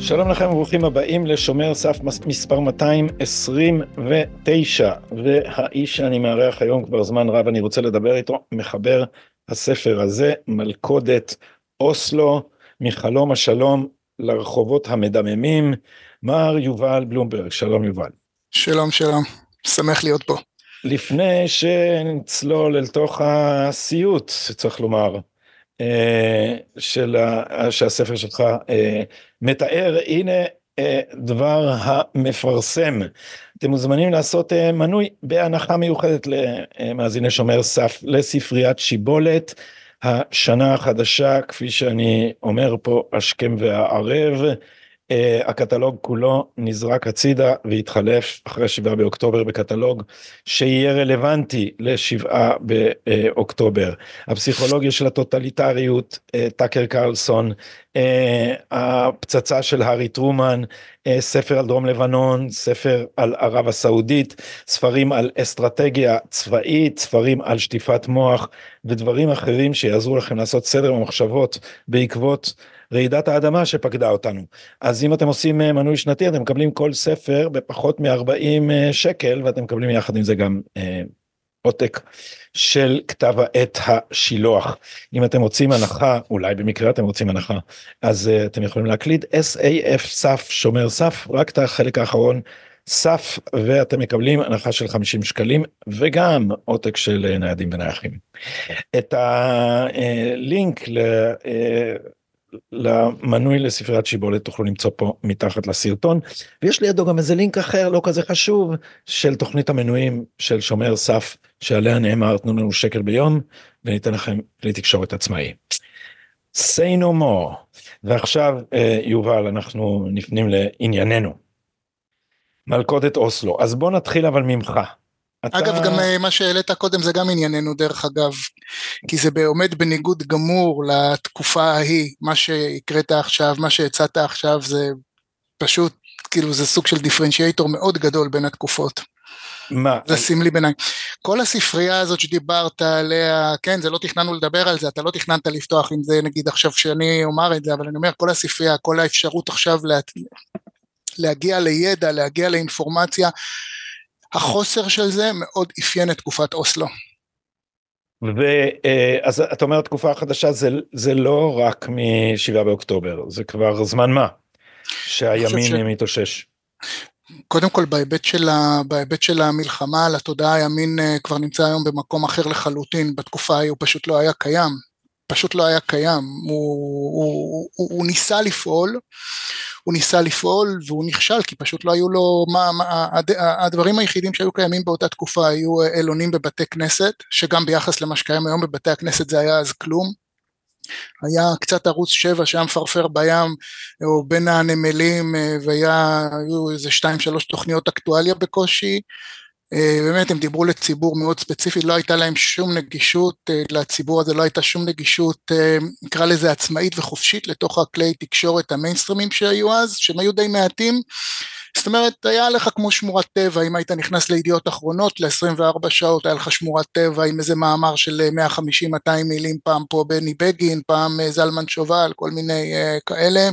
שלום לכם וברוכים הבאים לשומר סף מספר 229, והאיש שאני מארח היום כבר זמן רב אני רוצה לדבר איתו, מחבר הספר הזה, מלכודת אוסלו, מחלום השלום לרחובות המדממים, מר יובל בלומברג. שלום יובל. שלום, שלום, שמח להיות פה. לפני שנצלול אל תוך הסיוט, צריך לומר, שהספר שלך מתאר, הנה דבר המפרסם. אתם מוזמנים לעשות מנוי בהנחה מיוחדת למאזיני שומר סף לספריית שיבולת, השנה החדשה, כפי שאני אומר פה השכם והערב, הקטלוג כולו נזרק הצידה והתחלף אחרי 7 באוקטובר בקטלוג שיהיה רלוונטי ל7 באוקטובר. הפסיכולוגיה של הטוטליטריות, טאקר קרלסון, הפצצה של הארי טרומן, ספר על דרום לבנון, ספר על ערב הסעודית, ספרים על אסטרטגיה צבאית, ספרים על שטיפת מוח ודברים אחרים שיעזרו לכם לעשות סדר במחשבות בעקבות רעידת האדמה שפקדה אותנו. אז אם אתם עושים מנוי שנתי, אתם מקבלים כל ספר בפחות מ-40 שקל, ואתם מקבלים יחד עם זה גם עותק של כתב העת השילוח. אם אתם רוצים הנחה, אולי במקרה אתם רוצים הנחה, אז אתם יכולים להקליד SAF סף שומר סף, רק את החלק האחרון סף, ואתם מקבלים הנחה של 50 שקלים, וגם עותק של ניידים ונייחים. את הלינק למנוי לספריית שיבולת תוכלו למצוא פה מתחת לסרטון, ויש לידו גם איזה לינק אחר לא כזה חשוב של תוכנית המנויים של שומר סף, שעליה נאמר תנו לנו שקל ביום וניתן לכם כלי תקשורת עצמאי. Say no more. ועכשיו יובל, אנחנו נפנים לענייננו, מלכודת אוסלו. אז בוא נתחיל אבל ממך. אגב, גם מה שהעלית קודם זה גם ענייננו דרך אגב, כי זה עומד בניגוד גמור לתקופה ההיא. מה שהקראת עכשיו, מה שהצעת עכשיו, זה פשוט, כאילו זה סוג של דיפרנציאטור מאוד גדול בין התקופות. מה? זה סמלי בעיניי. כל הספרייה הזאת שדיברת עליה, כן, זה לא תכננו לדבר על זה, אתה לא תכננת לפתוח עם זה, נגיד עכשיו שאני אומר את זה, אבל אני אומר, כל הספרייה, כל האפשרות עכשיו להגיע לידע, להגיע לאינפורמציה, החוסר של זה מאוד אפיין את תקופת אוסלו. אז אתה אומר תקופה חדשה, זה לא רק מ7 באוקטובר, זה כבר זמן מה שהימין מתאושש. קודם כל בהיבט של המלחמה על התודעה, הימין כבר נמצא היום במקום אחר לחלוטין. בתקופה ההיא הוא פשוט לא היה קיים, הוא ניסה לפעול והוא נכשל, כי פשוט לא היו לו, הדברים היחידים שהיו קיימים באותה תקופה היו אלונים בבתי כנסת, שגם ביחס למה שקיים היום בבתי הכנסת זה היה אז כלום. היה קצת ערוץ 7 שהיה מפרפר בים או בין הנמלים, והיו איזה 2-3 תוכניות אקטואליה בקושי. באמת הם דיברו לציבור מאוד ספציפי, לא הייתה להם שום נגישות, לציבור הזה לא הייתה שום נגישות, נקרא לזה עצמאית וחופשית, לתוך הכלי תקשורת המיינסטרימים שהיו אז, שהם היו די מעטים. זאת אומרת, היה לך כמו שמורת טבע, אם היית נכנס לידיעות אחרונות, ל-24 שעות היה לך שמורת טבע עם איזה מאמר של 150-200 מילים, פעם פה בני בגין, פעם זלמן שובל, כל מיני כאלה.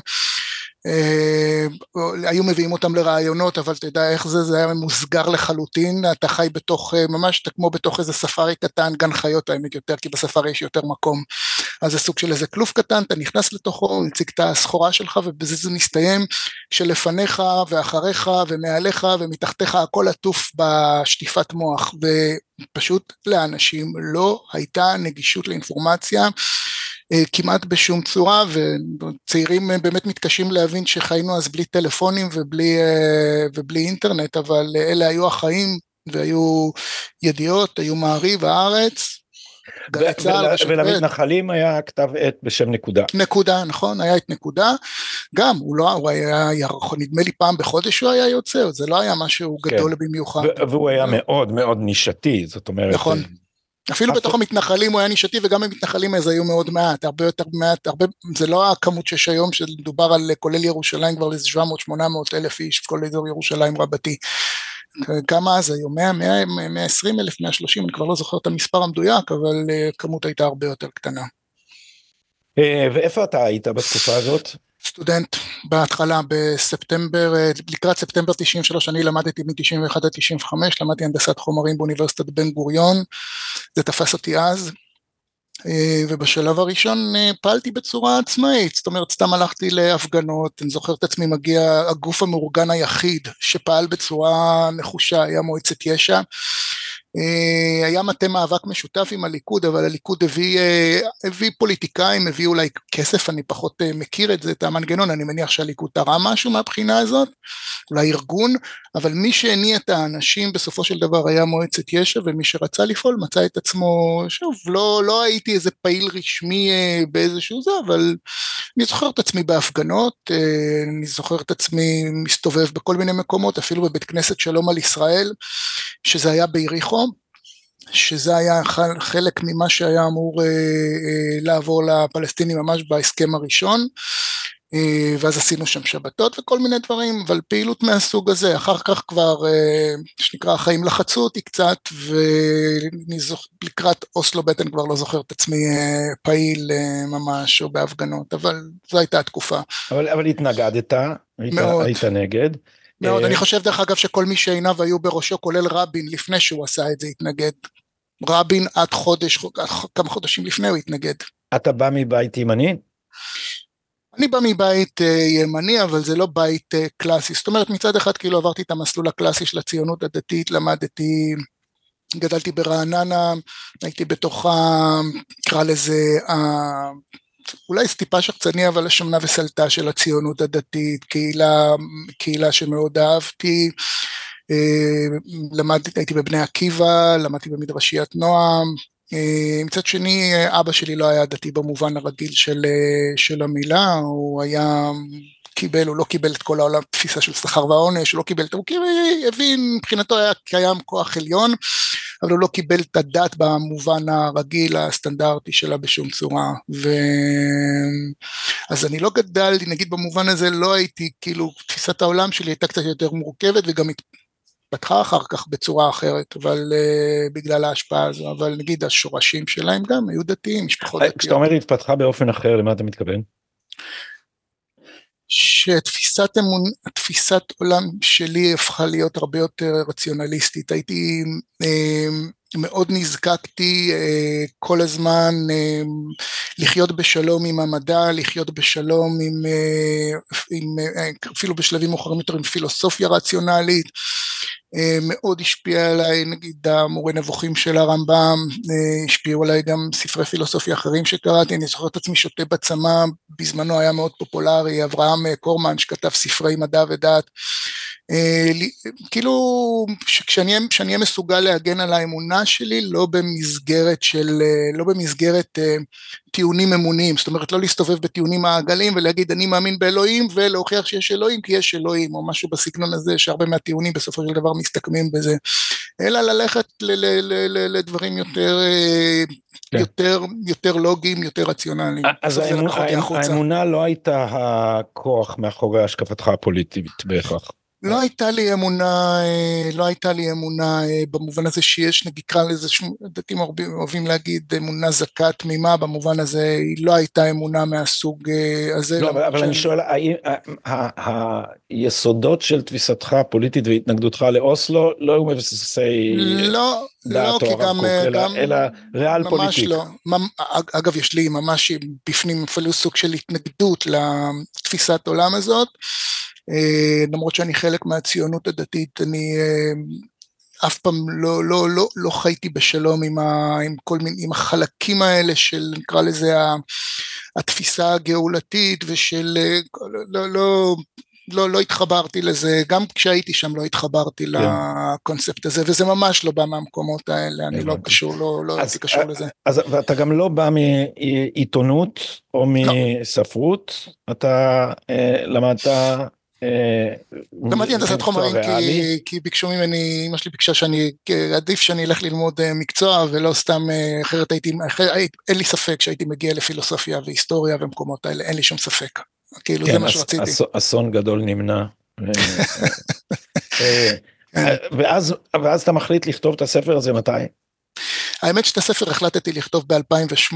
היו מביאים אותם לרעיונות, אבל אתה יודע איך זה היה מוסגר לחלוטין, אתה חי בתוך, ממש אתה כמו בתוך איזה ספארי קטן, גן חיות האמת יותר, כי בספארי יש יותר מקום, אז זה סוג של איזה כלוף קטן, אתה נכנס לתוכו, נציג את הסחורה שלך, ובזה זה מסתיים, שלפניך ואחריך ומעליך ומתחתיך, הכל עטוף בשטיפת מוח, ופשוט לאנשים לא הייתה נגישות לאינפורמציה, כמעט בשום צורה, וצעירים באמת מתקשים להבין שחיינו אז בלי טלפונים ובלי אינטרנט, אבל אלה היו החיים, והיו ידיעות, היו מעריב, הארץ, ולמתנחלים היה כתב עת בשם נקודה. נקודה, נכון, היה את נקודה, גם, הוא היה, נדמה לי פעם בחודש הוא היה יוצא, זה לא היה משהו גדול במיוחד. והוא היה מאוד מאוד נישתי, זאת אומרת. נכון. אפילו בתוך המתנחלים הוא היה נישתי, וגם המתנחלים אז היו מאוד מעט, הרבה יותר מעט, זה לא הכמות שיש היום, שדובר על כולל ירושלים כבר ל-700-800 אלף איש, כל אזור ירושלים רבתי. כמה אז היו? 120 אלף, 130, אני כבר לא זוכר את המספר המדויק, אבל כמות הייתה הרבה יותר קטנה. ואיפה אתה היית בתקופה הזאת? סטודנט בהתחלה בספטמבר, לקראת ספטמבר 93, אני למדתי מ-91 עד 95, למדתי הנדסת חומרים באוניברסיטת בן גוריון, זה תפס אותי אז, ובשלב הראשון פעלתי בצורה עצמאית, זאת אומרת סתם הלכתי להפגנות, אני זוכר את עצמי מגיע, הגוף המאורגן היחיד שפעל בצורה נחושה היה מועצת יש"ע, היה מטה מאבק משותף עם הליכוד, אבל הליכוד הביא פוליטיקאים, הביא אולי כסף, אני פחות מכיר את זה, את המנגנון, אני מניח שהליכוד תרם משהו מהבחינה הזאת, אולי ארגון, אבל מי שהניע את האנשים בסופו של דבר היה מועצת יש"ע, ומי שרצה לפעול מצא את עצמו, שוב, לא הייתי איזה פעיל רשמי באיזשהו זה, אבל אני זוכר את עצמי בהפגנות, אני זוכר את עצמי מסתובב בכל מיני מקומות, אפילו בבית כנסת שלום על ישראל, שזה היה ביריחו, שזה היה חלק ממה שהיה אמור לעבור לפלסטינים ממש בהסכם הראשון, ואז עשינו שם שבתות וכל מיני דברים, אבל פעילות מהסוג הזה, אחר כך כבר, שנקרא, החיים לחצו אותי קצת, ולקראת אוסלו בטן כבר לא זוכר את עצמי פעיל ממש או בהפגנות, אבל זו הייתה התקופה. אבל התנגדת, היית נגד. מאוד, אני חושב דרך אגב שכל מי שעיניו היו בראשו, כולל רבין, לפני שהוא עשה את זה, התנגד. רבין עד כמה חודשים לפני הוא התנגד. אתה בא מבית ימני? אני בא מבית ימני, אבל זה לא בית קלאסי. זאת אומרת, מצד אחד כאילו עברתי את המסלול הקלאסי של הציונות הדתית, למדתי, גדלתי ברעננה, הייתי בתוך, נקרא לזה, אולי טיפה שחצני, אבל השמנה וסלטה של הציונות הדתית, קהילה שמאוד אהבתי, הייתי בבני עקיבא, למדתי במדרשיית נועם, מצד שני אבא שלי לא היה דתי במובן הרגיל של המילה, הוא לא קיבל את כל העולם, תפיסה של שכר ועונש, הוא לא קיבל, הוא הבין, מבחינתו היה קיים כוח עליון, אבל הוא לא קיבל את הדת במובן הרגיל, הסטנדרטי שלה בשום צורה, אז אני לא גדלתי, נגיד במובן הזה לא הייתי, כאילו תפיסת העולם שלי הייתה קצת יותר מורכבת, וגם התפתחה אחר כך בצורה אחרת, אבל בגלל ההשפעה הזו, אבל נגיד השורשים שלהם גם היו דתיים, משפחות דתיות. כשאתה אומר התפתחה באופן אחר, למה אתה מתכוון? שתפיסת עולם שלי הפכה להיות הרבה יותר רציונליסטית, הייתי מאוד נזקקתי כל הזמן לחיות בשלום עם המדע, לחיות בשלום אפילו בשלבים מאוחרים יותר עם פילוסופיה רציונלית, מאוד השפיע עליי, נגיד המורה נבוכים של הרמב"ם, השפיעו עליי גם ספרי פילוסופיה אחרים שקראתי, אני זוכר את עצמי שותה בצמא, בזמנו היה מאוד פופולרי, אברהם קורמן שכתב ספרי מדע ודת, כאילו כשאני אהיה מסוגל להגן על האמונה שלי, לא במסגרת טיעונים אמוניים, זאת אומרת לא להסתובב בטיעונים מעגלים ולהגיד אני מאמין באלוהים ולהוכיח שיש אלוהים כי יש אלוהים או משהו בסגנון הזה שהרבה מהטיעונים בסופו של דבר מסתכמים בזה, אלא ללכת לדברים יותר לוגיים, יותר רציונליים. אז האמונה לא הייתה הכוח מאחורי השקפתך הפוליטית בהכרח. לא הייתה לי אמונה במובן הזה שיש, נקרא לזה, דתיים אוהבים להגיד אמונה זכה תמימה, במובן הזה היא לא הייתה אמונה מהסוג הזה. לא, אבל אני שואל, היסודות של תפיסתך הפוליטית והתנגדותך לאוסלו לא היו מבססי דעת או הרב קוק, אלא ריאל פוליטיק. ממש לא. אגב, יש לי ממש בפנים אפילו סוג של התנגדות לתפיסת עולם הזאת, למרות שאני חלק מהציונות הדתית, אני אף פעם לא חייתי בשלום עם החלקים האלה של, נקרא לזה, התפיסה הגאולתית, ושל, לא התחברתי לזה, גם כשהייתי שם לא התחברתי לקונספט הזה, וזה ממש לא בא מהמקומות האלה, אני לא הייתי קשור לזה. אז אתה גם לא בא מעיתונות או מספרות, אתה למדת למדתי הנדסת חומרים כי ביקשו ממני, אמא שלי ביקשה עדיף שאני אלך ללמוד מקצוע ולא סתם, אחרת אין לי ספק שהייתי מגיע לפילוסופיה והיסטוריה ומקומות האלה, אין לי שום ספק, כאילו זה מה שרציתי. אסון גדול נמנע. ואז אתה מחליט לכתוב את הספר הזה מתי? האמת שאת הספר החלטתי לכתוב ב-2008,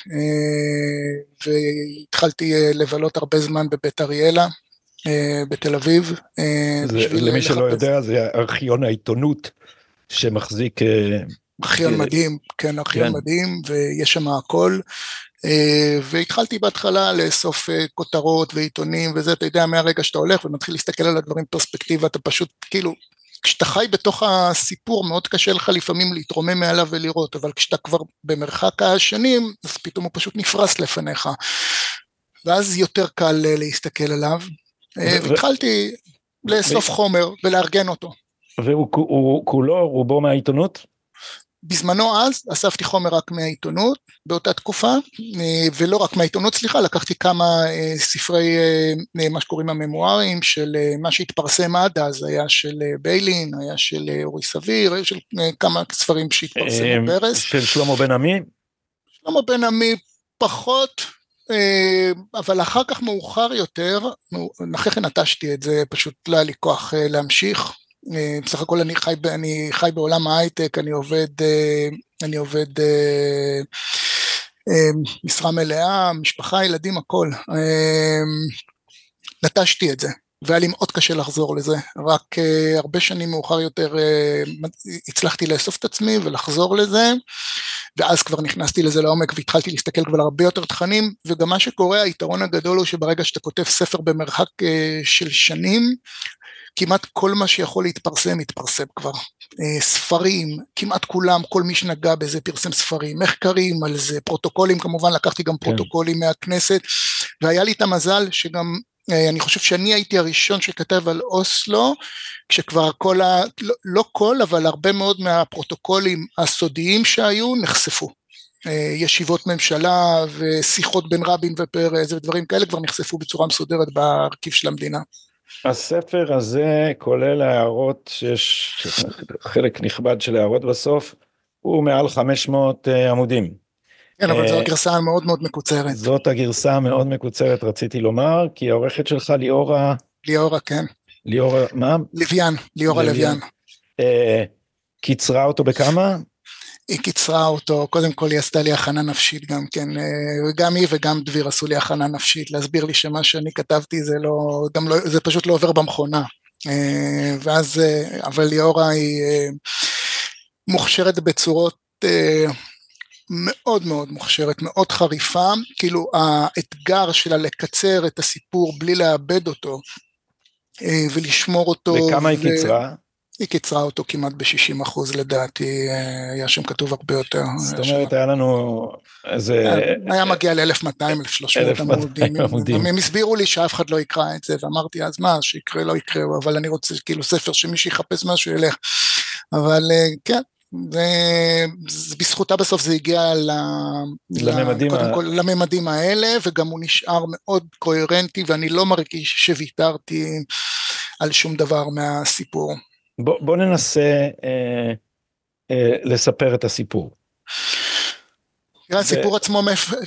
והתחלתי לבלות הרבה זמן בבית אריאלה, בתל אביב. למי שלא יודע, זה ארכיון העיתונות שמחזיק... ארכיון מדהים, כן, ארכיון מדהים, ויש שם הכל. והתחלתי בהתחלה לאסוף כותרות ועיתונים וזה, אתה יודע, מהרגע שאתה הולך ומתחיל להסתכל על הדברים פרספקטיבה, אתה פשוט כאילו, כשאתה חי בתוך הסיפור מאוד קשה לך לפעמים להתרומם מעליו ולראות, אבל כשאתה כבר במרחק השנים, אז פתאום הוא פשוט נפרס לפניך, ואז יותר קל להסתכל עליו, והתחלתי לאסוף חומר ולארגן אותו. והוא כולו, רובו מהעיתונות? בזמנו אז אספתי חומר רק מהעיתונות באותה תקופה, ולא רק מהעיתונות, סליחה, לקחתי כמה ספרי, מה שקוראים הממוארים, של מה שהתפרסם עד אז, היה של ביילין, היה של אורי סביר, היה של כמה ספרים שהתפרסמו פרס. של שלמה בן עמי? שלמה בן עמי פחות, אבל אחר כך מאוחר יותר, אחרי כן נטשתי את זה, פשוט לא היה לי כוח להמשיך, בסך הכל אני חי בעולם ההייטק, אני עובד משרה מלאה, משפחה, ילדים, הכל. נטשתי את זה, והיה לי מאוד קשה לחזור לזה, רק הרבה שנים מאוחר יותר הצלחתי לאסוף את עצמי ולחזור לזה, ואז כבר נכנסתי לזה לעומק והתחלתי להסתכל כבר הרבה יותר תכנים, וגם מה שקורה, היתרון הגדול הוא שברגע שאתה כותב ספר במרחק של שנים, כמעט כל מה שיכול להתפרסם, מתפרסם כבר. ספרים, כמעט כולם, כל מי שנגע בזה פרסם ספרים, מחקרים על זה, פרוטוקולים, כמובן לקחתי גם פרוטוקולים מהכנסת, והיה לי את המזל שגם, אני חושב שאני הייתי הראשון שכתב על אוסלו, כשכבר לא כל, אבל הרבה מאוד מהפרוטוקולים הסודיים שהיו נחשפו. ישיבות ממשלה ושיחות בין רבין ופרס ודברים כאלה כבר נחשפו בצורה מסודרת בארכיב של המדינה. הספר הזה כולל הערות, שיש חלק נכבד של הערות בסוף, הוא מעל 500 עמודים. כן, אבל זו הגרסה המאוד מאוד מקוצרת. זאת הגרסה המאוד מקוצרת, רציתי לומר, כי העורכת שלך ליאורה... ליאורה, כן. ליאורה, מה? לויאן, ליאורה לויאן. קיצרה אותו בכמה? היא קיצרה אותו, קודם כל היא עשתה לי הכנה נפשית גם כן, וגם היא וגם דביר עשו לי הכנה נפשית, להסביר לי שמה שאני כתבתי זה פשוט לא עובר במכונה, ואז, אבל ליאורה היא מוכשרת בצורות מאוד מאוד מוכשרת, מאוד חריפה, כאילו האתגר שלה לקצר את הסיפור בלי לאבד אותו, ולשמור אותו. וכמה היא קיצרה? היא קיצרה אותו כמעט ב-60% לדעתי, היה שם כתוב הרבה יותר. זאת אומרת, היה לנו איזה... היה מגיע ל-1200, 1300 עמודים. הם הסבירו לי שאף אחד לא יקרא את זה, ואמרתי, אז מה, שיקרה, לא יקרה, אבל אני רוצה כאילו ספר שמי שיחפש משהו ילך. אבל כן, בזכותה בסוף זה הגיע לממדים האלה, וגם הוא נשאר מאוד קוהרנטי, ואני לא מרגיש שוויתרתי על שום דבר מהסיפור. בוא ננסה לספר את הסיפור. הסיפור עצמו,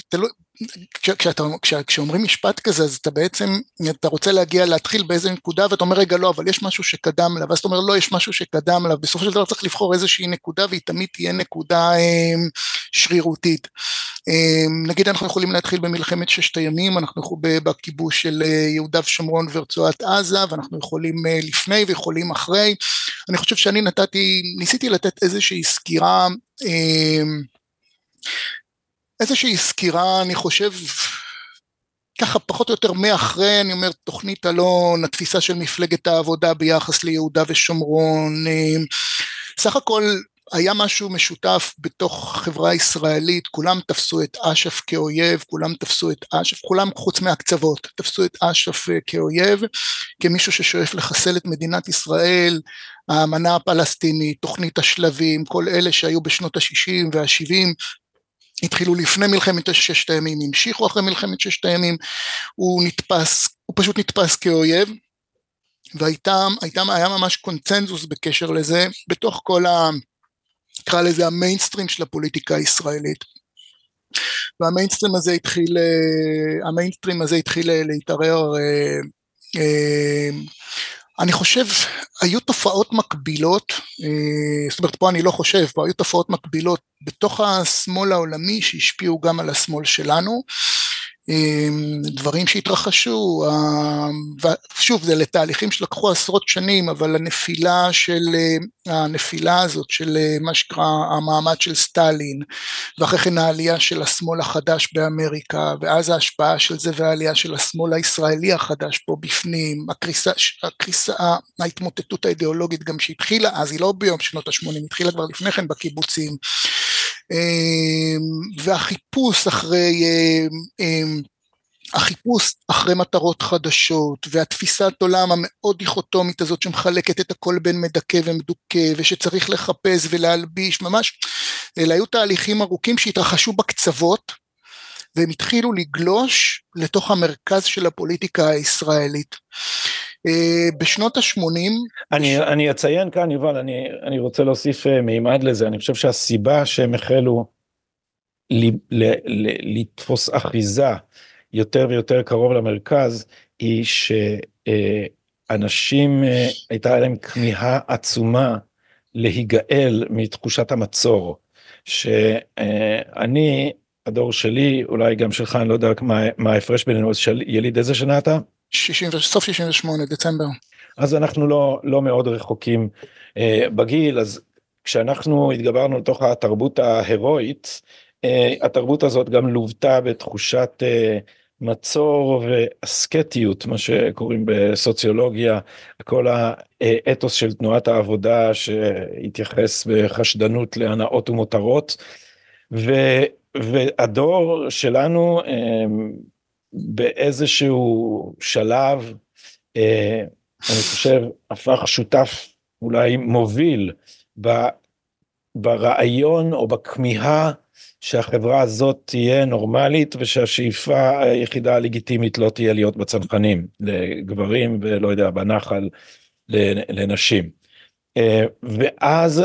כשאומרים משפט כזה, אז אתה בעצם, אתה רוצה להתחיל באיזה נקודה, ואתה אומר רגע לא, אבל יש משהו שקדם לה, ואז אתה אומר לא, יש משהו שקדם לה, בסופו של דבר צריך לבחור איזושהי נקודה, והיא תמיד תהיה נקודה שרירותית. נגיד אנחנו יכולים להתחיל במלחמת ששת הימים, אנחנו בכיבוש של יהודה ושומרון ורצועת עזה, ואנחנו יכולים לפני ויכולים אחרי. אני חושב שאני ניסיתי לתת איזושהי סקירה, אני חושב, ככה פחות או יותר מאחרי, אני אומר, תוכנית אלון, התפיסה של מפלגת העבודה ביחס ליהודה ושומרון, סך הכל היה משהו משותף בתוך חברה ישראלית, כולם תפסו את אש"ף כאויב, כולם חוץ מהקצוות, תפסו את אש"ף כאויב, כמישהו ששואף לחסל את מדינת ישראל, האמנה הפלסטינית, תוכנית השלבים, כל אלה שהיו בשנות ה-60 וה-70, התחילו לפני מלחמת ששת הימים, המשיכו אחרי מלחמת ששת הימים, הוא פשוט נתפס כאויב, היה ממש קונצנזוס בקשר לזה, בתוך כל נקרא לזה המיינסטרים של הפוליטיקה הישראלית, והמיינסטרים הזה התחיל להתערער אני חושב, היו תופעות מקבילות, זאת אומרת פה אני לא חושב, פה היו תופעות מקבילות בתוך השמאל העולמי שהשפיעו גם על השמאל שלנו, דברים שהתרחשו, ושוב זה לתהליכים שלקחו עשרות שנים, אבל הנפילה הזאת של מה שקרה המעמד של סטלין, ואחרי כן העלייה של השמאל החדש באמריקה, ואז ההשפעה של זה והעלייה של השמאל הישראלי החדש פה בפנים, הקריסה, ההתמוטטות האידיאולוגית גם שהתחילה, אז היא לא ביום שנות ה-80, התחילה כבר לפני כן בקיבוצים, והחיפוש אחרי מטרות חדשות, והתפיסת עולם המאוד דיכוטומית הזאת שמחלקת את הכל בין מדכא ומדוכא, ושצריך לחפש ולהלביש, ממש, אלה היו תהליכים ארוכים שהתרחשו בקצוות, והם התחילו לגלוש לתוך המרכז של הפוליטיקה הישראלית. בשנות ה-80... אני אציין כאן, יובל, אני רוצה להוסיף מימד לזה, אני חושב שהסיבה שהם החלו לתפוס אחיזה יותר ויותר קרוב למרכז, היא שאנשים הייתה להם כמיהה עצומה להיגאל מתחושת המצור, שאני, הדור שלי, אולי גם שלך, אני לא יודע מה ההפרש בינינו, יליד איזה שנה אתה? סוף 68, דצמבר. אז אנחנו לא מאוד רחוקים בגיל, אז כשאנחנו התגברנו לתוך התרבות ההירואית, התרבות הזאת גם לובטה בתחושת מצור ואסקטיות, מה שקוראים בסוציולוגיה, כל האתוס של תנועת העבודה שהתייחס בחשדנות להנאות ומותרות, והדור שלנו באיזשהו שלב, אני חושב, הפך שותף אולי מוביל ברעיון או בכמיהה שהחברה הזאת תהיה נורמלית, ושהשאיפה היחידה הלגיטימית לא תהיה להיות בצנחנים, לגברים ולא יודע, בנחל לנשים. ואז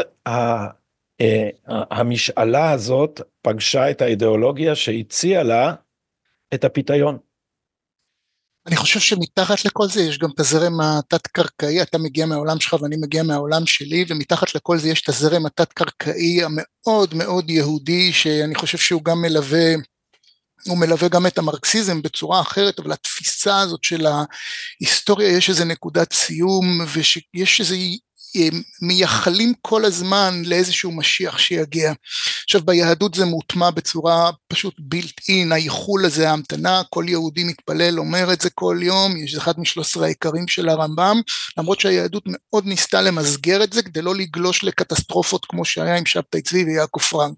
המשאלה הזאת פגשה את האידיאולוגיה שהציעה לה את הפיתיון. אני חושב שמתחת לכל זה יש גם את הזרם התת-קרקעי, אתה מגיע מהעולם שלך ואני מגיע מהעולם שלי, ומתחת לכל זה יש את הזרם התת-קרקעי המאוד מאוד יהודי, שאני חושב שהוא גם מלווה, הוא מלווה גם את המרקסיזם בצורה אחרת, אבל התפיסה הזאת של ההיסטוריה יש איזה נקודת סיום, ושיש איזה מייחלים כל הזמן לאיזשהו משיח שיגיע. עכשיו ביהדות זה מוטמע בצורה פשוט built in, הייחול הזה, ההמתנה, כל יהודי מתפלל, אומר את זה כל יום, יש אחד מ13 העיקרים של הרמב"ם, למרות שהיהדות מאוד ניסתה למסגר את זה, כדי לא לגלוש לקטסטרופות כמו שהיה עם שבתאי צבי ויעקב פרנק.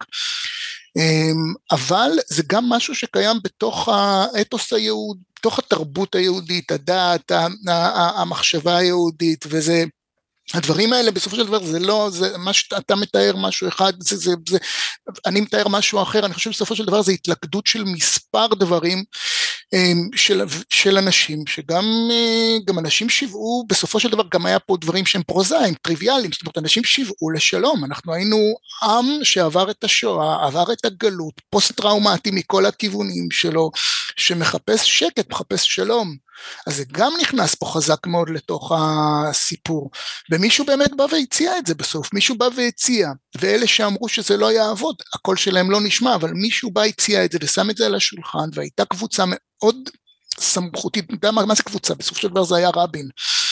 אבל זה גם משהו שקיים בתוך האתוס היהודי, בתוך התרבות היהודית, הדעת, המחשבה היהודית, וזה הדברים האלה בסופו של דבר זה לא, זה מה שאתה מתאר משהו אחד, אני מתאר משהו אחר, אני חושב בסופו של דבר זה התלכדות של מספר דברים של אנשים, שגם אנשים שיוועו, בסופו של דבר גם היה פה דברים שהם פרוזאיים, טריוויאליים, זאת אומרת אנשים שיוועו לשלום, אנחנו היינו עם שעבר את השואה, עבר את הגלות, פוסט טראומטי מכל הכיוונים שלו, שמחפש שקט, מחפש שלום, אז זה גם נכנס פה חזק מאוד לתוך הסיפור, ומישהו באמת בא והציע את זה בסוף, מישהו בא והציע, ואלה שאמרו שזה לא יעבוד, הקול שלהם לא נשמע, אבל מישהו בא הציע את זה ושם את זה על השולחן, והייתה קבוצה מאוד סמכותית, מה זה קבוצה? בסוף של דבר זה היה רבין,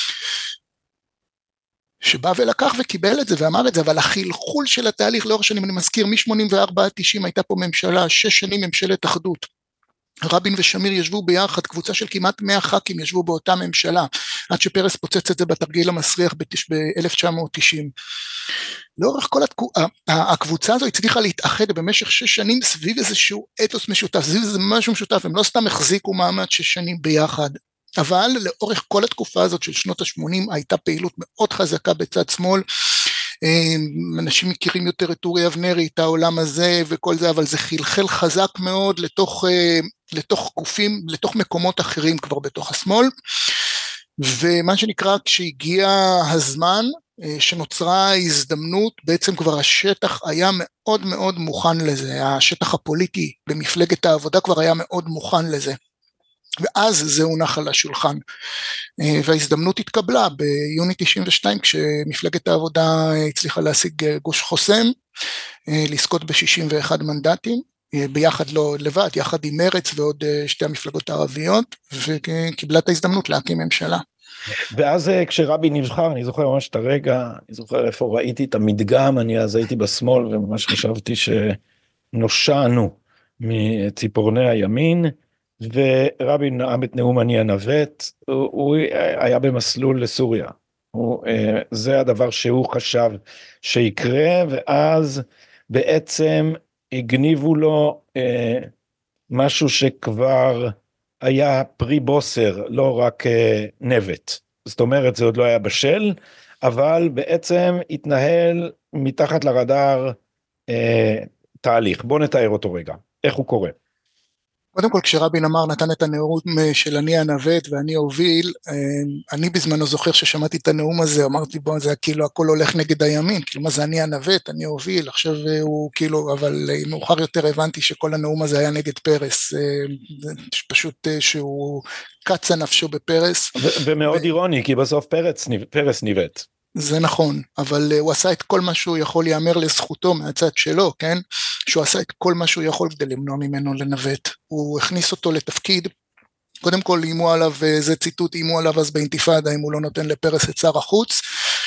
שבא ולקח וקיבל את זה ואמר את זה, אבל החלחול של התהליך לאורך שנים, אני מזכיר, מ-84 עד 90 הייתה פה ממשלה, 6 שנים ממשלת אחדות, רבין ושמיר ישבו ביחד, קבוצה של כמעט 100 ח"כים ישבו באותה ממשלה, עד שפרס פוצץ את זה בתרגיל המסריח ב-1990. לאורך כל הקבוצה הזו הצליחה להתאחד במשך 6 שנים סביב איזשהו אתוס משותף, סביב איזה משהו משותף, הם לא סתם החזיקו מעמד 6 שנים ביחד, אבל לאורך כל התקופה הזאת של שנות ה-80 הייתה פעילות מאוד חזקה בצד שמאל, אנשים מכירים יותר את אורי אבנרי, את העולם הזה וכל זה, אבל זה חלחל חזק מאוד לתוך גופים, לתוך מקומות אחרים כבר בתוך השמאל, ומה שנקרא כשהגיע הזמן שנוצרה ההזדמנות, בעצם כבר השטח היה מאוד מאוד מוכן לזה, השטח הפוליטי במפלגת העבודה כבר היה מאוד מוכן לזה, ואז זה הונח על השולחן, וההזדמנות התקבלה ביוני 92 כשמפלגת העבודה הצליחה להשיג גוש חוסם, לזכות ב-61 מנדטים, ביחד לא לבד, יחד עם מרץ ועוד שתי המפלגות הערביות, וקיבלה את ההזדמנות להקים ממשלה. ואז כשרבין נבחר, אני זוכר ממש את הרגע, אני זוכר איפה ראיתי את המדגם, אני אז הייתי בשמאל וממש חשבתי שנושענו מציפורני הימין, ורבין נאם את נאום אני הנווט, הוא היה במסלול לסוריה, זה הדבר שהוא חשב שיקרה, ואז בעצם הגניבו לו משהו שכבר היה פרי בוסר, לא רק נבט, זאת אומרת זה עוד לא היה בשל, אבל בעצם התנהל מתחת לרדאר תהליך, בוא נתאר אותו רגע, איך הוא קורה. קודם כל כשרבין אמר נתן את הנאום של אני הנווט ואני אוביל, אני בזמנו זוכר ששמעתי את הנאום הזה, אמרתי בוא זה כאילו הכל הולך נגד הימין, כאילו מה זה אני הנווט, אני אוביל, עכשיו הוא כאילו, אבל מאוחר יותר הבנתי שכל הנאום הזה היה נגד פרס, פשוט שהוא קצה נפשו בפרס. ומאוד אירוני כי בסוף פרס ניווט. זה נכון, אבל הוא עשה את כל מה שהוא יכול, יאמר לזכותו מהצד שלו, כן? שהוא עשה את כל מה שהוא יכול כדי למנוע ממנו לנווט. הוא הכניס אותו לתפקיד, קודם כל אימו עליו, זה ציטוט, אימו עליו אז באינתיפאדה, אם הוא לא נותן לפרס את שר החוץ,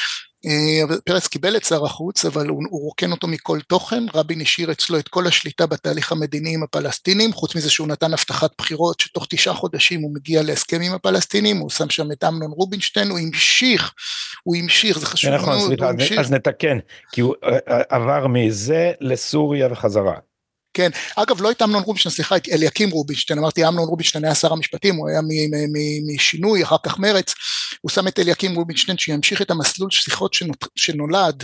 פרס קיבל את שר החוץ, אבל הוא רוקן אותו מכל תוכן, רבין השאיר אצלו את כל השליטה בתהליך המדיני עם הפלסטינים, חוץ מזה שהוא נתן הבטחת בחירות, שתוך 9 חודשים הוא מגיע להסכם עם הפלסטינים, הוא שם שם את אמנון רובינשטיין, הוא המשיך, זה חשוב מאוד. נכון, סליחה, אז נתקן, כי הוא עבר מזה לסוריה וחזרה. כן, אגב לא את אמנון רובינשטיין, סליחה, את אליקים רובינשטיין, אמרתי אמנון רובינשטיין היה שר המשפטים, הוא היה משינוי, אחר כך מרץ, הוא שם את אליקים רובינשטיין שימשיך את המסלול שיחות שנולד,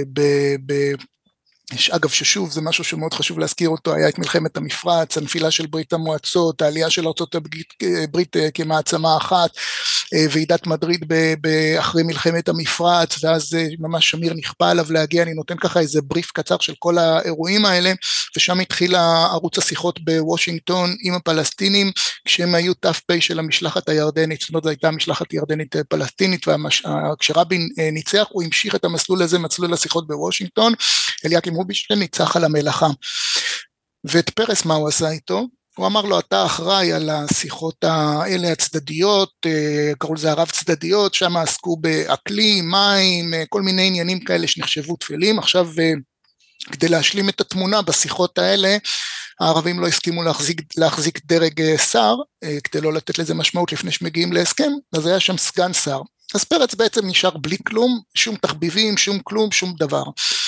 אגב ששוב זה משהו שמאוד חשוב להזכיר אותו, היה את מלחמת המפרץ, הנפילה של ברית המועצות, העלייה של ארצות הברית כמעצמה אחת, ועידת מדריד אחרי מלחמת המפרץ, ואז ממש שמיר נכפה עליו להגיע, אני נותן ככה איזה בריף קצר של כל האירועים האלה, ושם התחיל ערוץ השיחות בוושינגטון עם הפלסטינים, כשהם היו ת"פ של המשלחת הירדנית, זאת אומרת זו הייתה משלחת ירדנית פלסטינית, וכשרבין ניצח הוא המשיך את המסלול הזה, מסלול השיחות בוושינגטון, אליקים רובינשטיין ניצח על המלאכה, ואת פרס מה הוא עשה איתו? הוא אמר לו אתה אחראי על השיחות האלה הצדדיות, קראו לזה הרב צדדיות, שם עסקו באקלים, מים, כל מיני עניינים כאלה שנחשבו תפלים, עכשיו כדי להשלים את התמונה בשיחות האלה, הערבים לא הסכימו להחזיק דרג שר, כדי לא לתת לזה משמעות לפני שמגיעים להסכם, אז היה שם סגן שר, אז פרץ בעצם נשאר בלי כלום, שום תחביבים, שום כלום, שום דבר.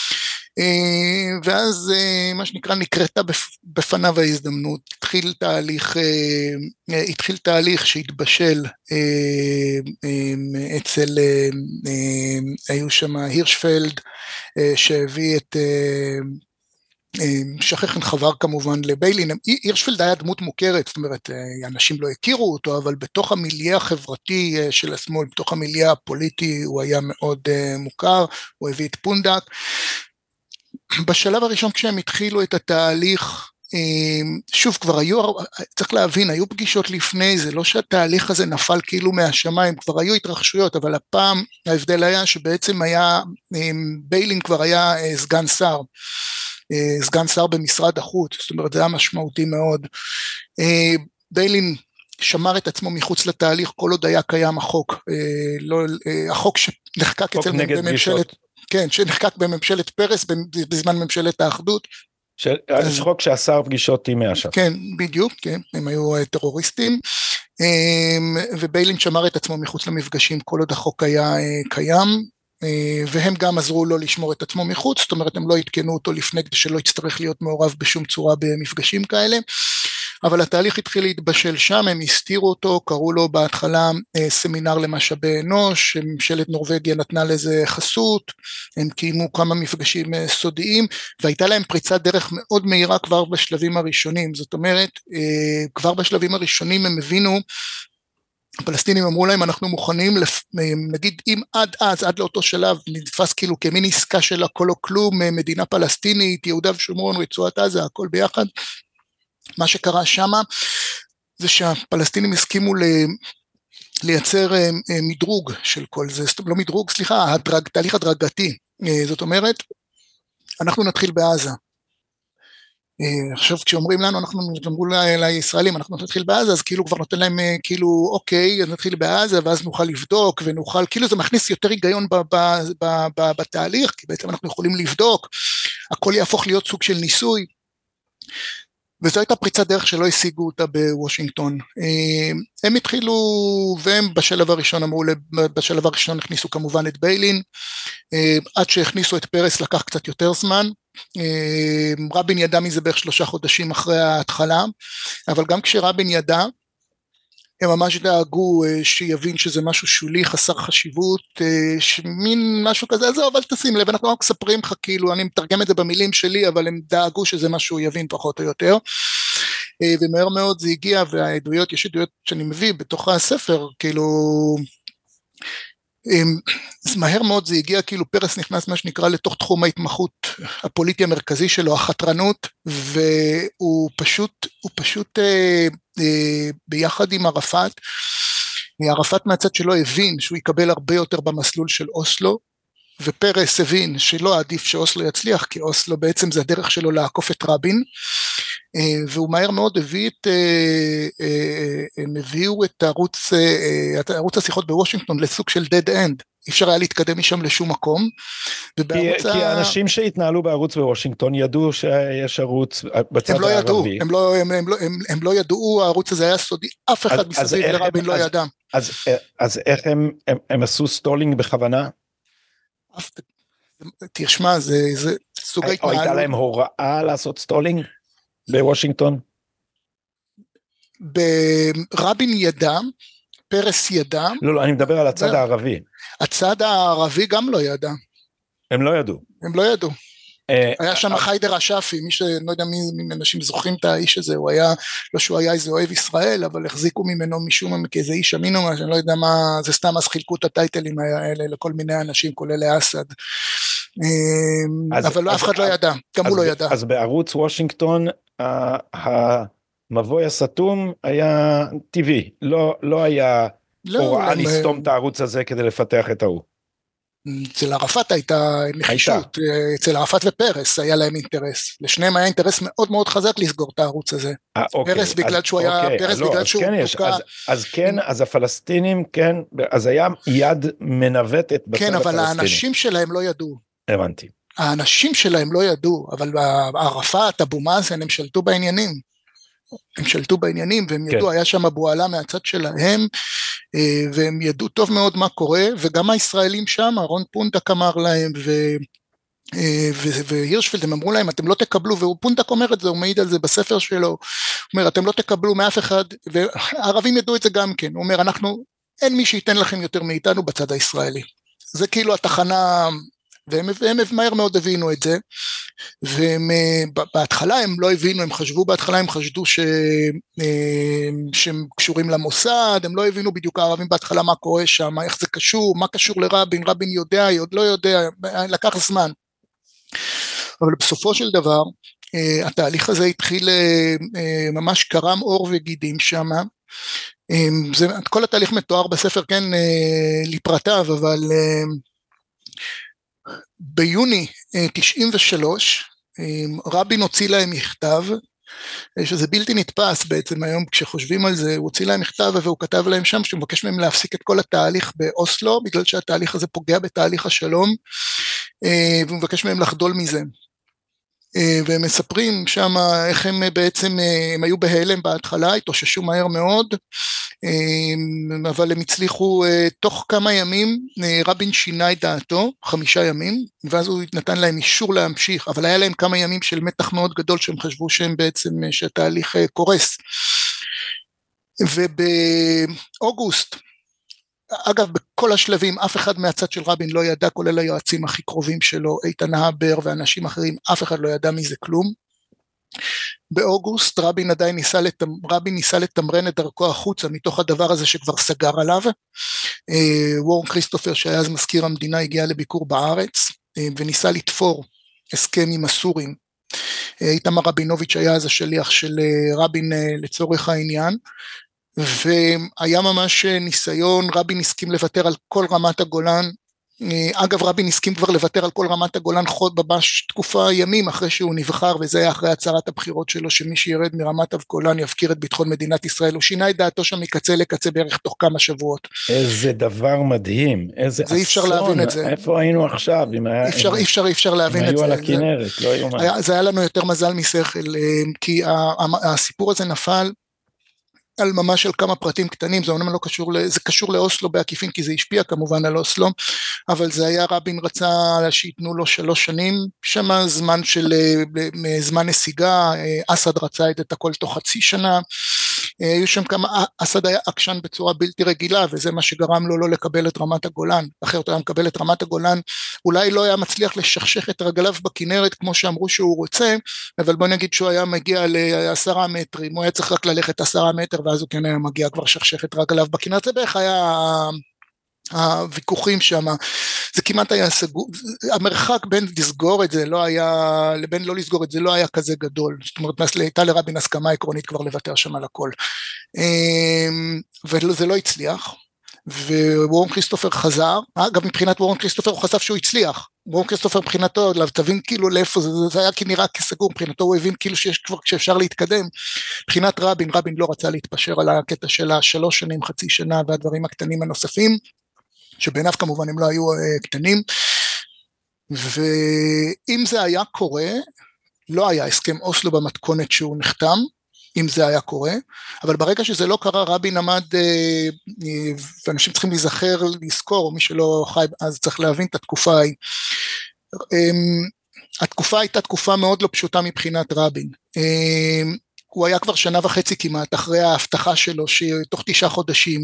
ואז מה שנקרא נקרתה בפניו ההזדמנות, התחיל תהליך שהתבשל אצל, היו שם הירשפלד שהביא את, שכחן חבר כמובן לביילין, הירשפלד היה דמות מוכרת, זאת אומרת אנשים לא הכירו אותו, אבל בתוך המיליה החברתי של השמאל, בתוך המיליה הפוליטי הוא היה מאוד מוכר, הוא הביא את פונדק, בשלב הראשון כשהם התחילו את התהליך, שוב כבר היו, צריך להבין, היו פגישות לפני זה, לא שהתהליך הזה נפל כאילו מהשמיים, כבר היו התרחשויות, אבל הפעם ההבדל היה שבעצם היה, ביילין כבר היה סגן שר במשרד החוץ, זאת אומרת זה היה משמעותי מאוד, ביילין שמר את עצמו מחוץ לתהליך, כל עוד היה קיים החוק, החוק שנחקק אצל בממשלת, כן, שנחקק בממשלת פרס, בזמן ממשלת האחדות. יש חוק שאסר פגישות עם אש"ף. כן, בדיוק, כן, הם היו טרוריסטים, וביילין שמר את עצמו מחוץ למפגשים, כל עוד החוק היה קיים, והם גם עזרו לו לשמור את עצמו מחוץ, זאת אומרת, הם לא התקנו אותו לפני, כדי שלא יצטרך להיות מעורב בשום צורה במפגשים כאלה, אבל התהליך התחיל להתבשל שם, הם הסתירו אותו, קראו לו בהתחלה סמינר למשאבי אנוש, ממשלת נורווגיה נתנה לזה חסות, הם קיימו כמה מפגשים סודיים, והייתה להם פריצת דרך מאוד מהירה כבר בשלבים הראשונים, זאת אומרת, כבר בשלבים הראשונים הם הבינו, הפלסטינים אמרו להם אנחנו מוכנים, נגיד אם עד לאותו שלב נתפס כאילו כמין עסקה של הכל או כלום, מדינה פלסטינית, יהודה ושומרון, רצועת עזה, הכל ביחד, מה שקרה שמה, זה שהפלסטינים הסכימו לייצר מדרוג של כל זה, לא מדרוג, סליחה, תהליך הדרגתי, זאת אומרת, אנחנו נתחיל בעזה, עכשיו כשאומרים לנו, אמרו לישראלים, אנחנו נתחיל בעזה, אז כאילו כבר נותן להם כאילו, אוקיי, אז נתחיל בעזה, ואז נוכל לבדוק, ונוכל, כאילו זה מכניס יותר היגיון בתהליך, כי בעצם אנחנו יכולים לבדוק, הכל יהפוך להיות סוג של ניסוי, וזו הייתה פריצת דרך שלא השיגו אותה בוושינגטון. הם התחילו, והם בשלב הראשון אמרו, בשלב הראשון הכניסו כמובן את ביילין, עד שהכניסו את פרס לקח קצת יותר זמן, רבין ידע מזה בערך 3 חודשים אחרי ההתחלה, אבל גם כשרבין ידע, הם ממש דאגו שיבין שזה משהו שולי, חסר חשיבות, מין משהו כזה, אז אבל תשים לב, אנחנו רק מספרים לך כאילו, אני מתרגם את זה במילים שלי, אבל הם דאגו שזה משהו יבין פחות או יותר, ומהר מאוד זה הגיע, והעדויות, יש עדויות שאני מביא בתוך הספר, כאילו, מהר מאוד זה הגיע, כאילו פרס נכנס מה שנקרא לתוך תחום ההתמחות הפוליטי המרכזי שלו, החתרנות, והוא פשוט ביחד עם ערפאת, ערפאת מהצד שלו הבין שהוא יקבל הרבה יותר במסלול של אוסלו, ופרס הבין שלא עדיף שאוסלו יצליח, כי אוסלו בעצם זה הדרך שלו לעקוף את רבין, והוא מהר מאוד הם הביאו את ערוץ השיחות בוושינגטון לסוג של dead end, אי אפשר היה להתקדם משם לשום מקום. כי האנשים שהתנהלו בערוץ בוושינגטון ידעו שיש ערוץ בצד הערבי. הם לא ידעו, הערוץ הזה היה סודי, אף אחד מסביב לרבין לא ידע. אז איך הם עשו סטולינג בכוונה? תשמע, זה סוג ההתנהלות. הייתה להם הוראה לעשות סטולינג בוושינגטון? ברבין ידע, פרס ידע. לא, אני מדבר על הצד הערבי. הצד הערבי גם לא ידע. הם לא ידעו. הם לא ידעו. היה שם חיידר השאפי, מי שלא יודע מי אנשים זוכרים את האיש הזה, הוא היה, לא שהוא היה איזה אוהב ישראל, אבל החזיקו ממנו משום כאיזה איש אמין או מה, שאני לא יודע מה, זה סתם אז חילקו את הטייטלים האלה לכל מיני אנשים, כולל לאסד. אבל אף אחד לא ידע, גם הוא לא ידע. אז בערוץ וושינגטון, המבוי הסתום היה טבעי, לא היה הוראה לסתום את הערוץ הזה כדי לפתח את ההוא. אצל ערפאת הייתה נחישות, אצל ערפאת ופרס היה להם אינטרס, לשניהם היה אינטרס מאוד מאוד חזק לסגור את הערוץ הזה. פרס בגלל שהוא היה, פרס בגלל שהוא תוקע. אז כן, אז הפלסטינים, כן, אז היה יד מנווטת בצד הפלסטינים. כן, אבל האנשים שלהם לא ידעו. הבנתי. האנשים שלהם לא ידעו, אבל ערפאת, אבו מאזן, הם שלטו בעניינים. הם שלטו בעניינים, והם ידעו, היה שם אבו עלה מהצד שלהם, והם ידעו טוב מאוד מה קורה, וגם הישראלים שם, רון פונדק אמר להם, והירשפלד, הם אמרו להם, אתם לא תקבלו, ופונדק אומר את זה, הוא מעיד על זה בספר שלו, הוא אומר, אתם לא תקבלו מאף אחד, והערבים ידעו את זה גם כן, הוא אומר, אין מי שייתן לכם יותר מאיתנו בצד הישראלי. זה כאילו התחנה, והם מהר מאוד הבינו את זה, ובהתחלה הם לא הבינו, הם חשבו בהתחלה, הם חשדו שהם קשורים למוסד, הם לא הבינו בדיוק הערבים בהתחלה מה קורה שם, איך זה קשור, מה קשור לרבין, רבין יודע, עוד לא יודע, לקח זמן. אבל בסופו של דבר, התהליך הזה התחיל, ממש קרם עור וגידים שם, כל התהליך מתואר בספר, כן, לפרטיו, אבל ביוני 93, רבין הוציא להם מכתב, שזה בלתי נתפס בעצם היום כשחושבים על זה, הוא הוציא להם מכתב והוא כתב להם שם שהוא מבקש מהם להפסיק את כל התהליך באוסלו, בגלל שהתהליך הזה פוגע בתהליך השלום, והוא מבקש מהם לחדול מזה. והם מספרים שם איך הם בעצם, הם היו בהלם בהתחלה, התאוששו מהר מאוד, אבל הם הצליחו תוך כמה ימים, רבין שינה את דעתו, 5 ימים, ואז הוא נתן להם אישור להמשיך, אבל היה להם כמה ימים של מתח מאוד גדול, שהם חשבו שהם בעצם, שהתהליך קורס. ובאוגוסט, אגב, בכל השלבים, אף אחד מהצד של רבין לא ידע, כולל היועצים הכי קרובים שלו, איתן הבר ואנשים אחרים, אף אחד לא ידע מזה כלום. באוגוסט רבין ניסה לתמרן את דרכו החוצה, מתוך הדבר הזה שכבר סגר עליו. וורן כריסטופר, שהיה אז מזכיר המדינה, הגיע לביקור בארץ, וניסה לתפור הסכם עם הסורים, איתמר רבינוביץ' היה אז השליח של רבין לצורך העניין, והיה ממש ניסיון, רבין הסכים לוותר על כל רמת הגולן, אגב רבין הסכים כבר לוותר על כל רמת הגולן ממש תקופה ימים אחרי שהוא נבחר, וזה היה אחרי הצהרת הבחירות שלו, שמי שירד מרמת הגולן יפקיר את ביטחון מדינת ישראל, הוא שינה את דעתו שם מקצה לקצה בערך תוך כמה שבועות. איזה דבר מדהים, איזה אסון, אי אפשר להבין את זה. איפה היינו עכשיו? אי אפשר להבין את זה. הם היו על הכנרת, לא היו מה. זה היה לנו יותר מזל משכל, כי הסיפור הזה נפל על ממש על כמה פרטים קטנים, זה אומנם לא קשור, זה קשור לאוסלו בעקיפין, כי זה השפיע כמובן על אוסלו, אבל זה היה, רבין רצה שיתנו לו 3 שנים, שמה זמן נסיגה, אסד רצה את הכל תוך חצי שנה, היו שם כמה, אסד היה עקשן בצורה בלתי רגילה, וזה מה שגרם לו לא לקבל את רמת הגולן, אחרת הוא היה מקבל את רמת הגולן, אולי לא היה מצליח לשכשך את רגליו בכנרת, כמו שאמרו שהוא רוצה, אבל בוא נגיד שהוא היה מגיע ל10 מטרים, הוא היה צריך רק ללכת 10 מטר, ואז הוא כן היה מגיע כבר שכשך את רגליו בכנרת, זה בערך היה הוויכוחים שם, זה כמעט היה סגור, המרחק בין לסגור את זה לא היה, לבין לא לסגור את זה לא היה כזה גדול, זאת אומרת הייתה לרבין הסכמה עקרונית כבר לוותר שם על הכל, וזה לא הצליח, ווורן כריסטופר חזר, אגב מבחינת וורן כריסטופר הוא חשף שהוא הצליח, וורן כריסטופר מבחינתו, תבין כאילו לאיפה זה היה נראה כסגור, מבחינתו הוא הבין כאילו שיש כבר שאפשר להתקדם, מבחינת רבין לא רצה להתפשר על הקטע של 3 שנים, חצי שנה והדברים הקטנים הנוספים, שבעיניו כמובן הם לא היו קטנים, ואם זה היה קורה, לא היה הסכם אוסלו במתכונת שהוא נחתם, אם זה היה קורה, אבל ברגע שזה לא קרה, רבין עמד, ואנשים צריכים להיזכר, לזכור, מי שלא חי, אז צריך להבין את התקופה ההיא. התקופה הייתה תקופה מאוד לא פשוטה מבחינת רבין. הוא היה כבר 1.5 שנה כמעט, אחרי ההבטחה שלו, שתוך 9 חודשים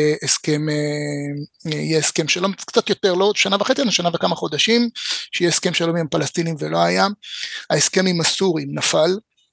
יהיה הסכם שלום, קצת יותר, לא עוד 1.5 שנה, אלא 1 שנה וכמה חודשים, שיהיה הסכם שלום עם הפלסטינים ולא היה. ההסכם עם הסורים נפל,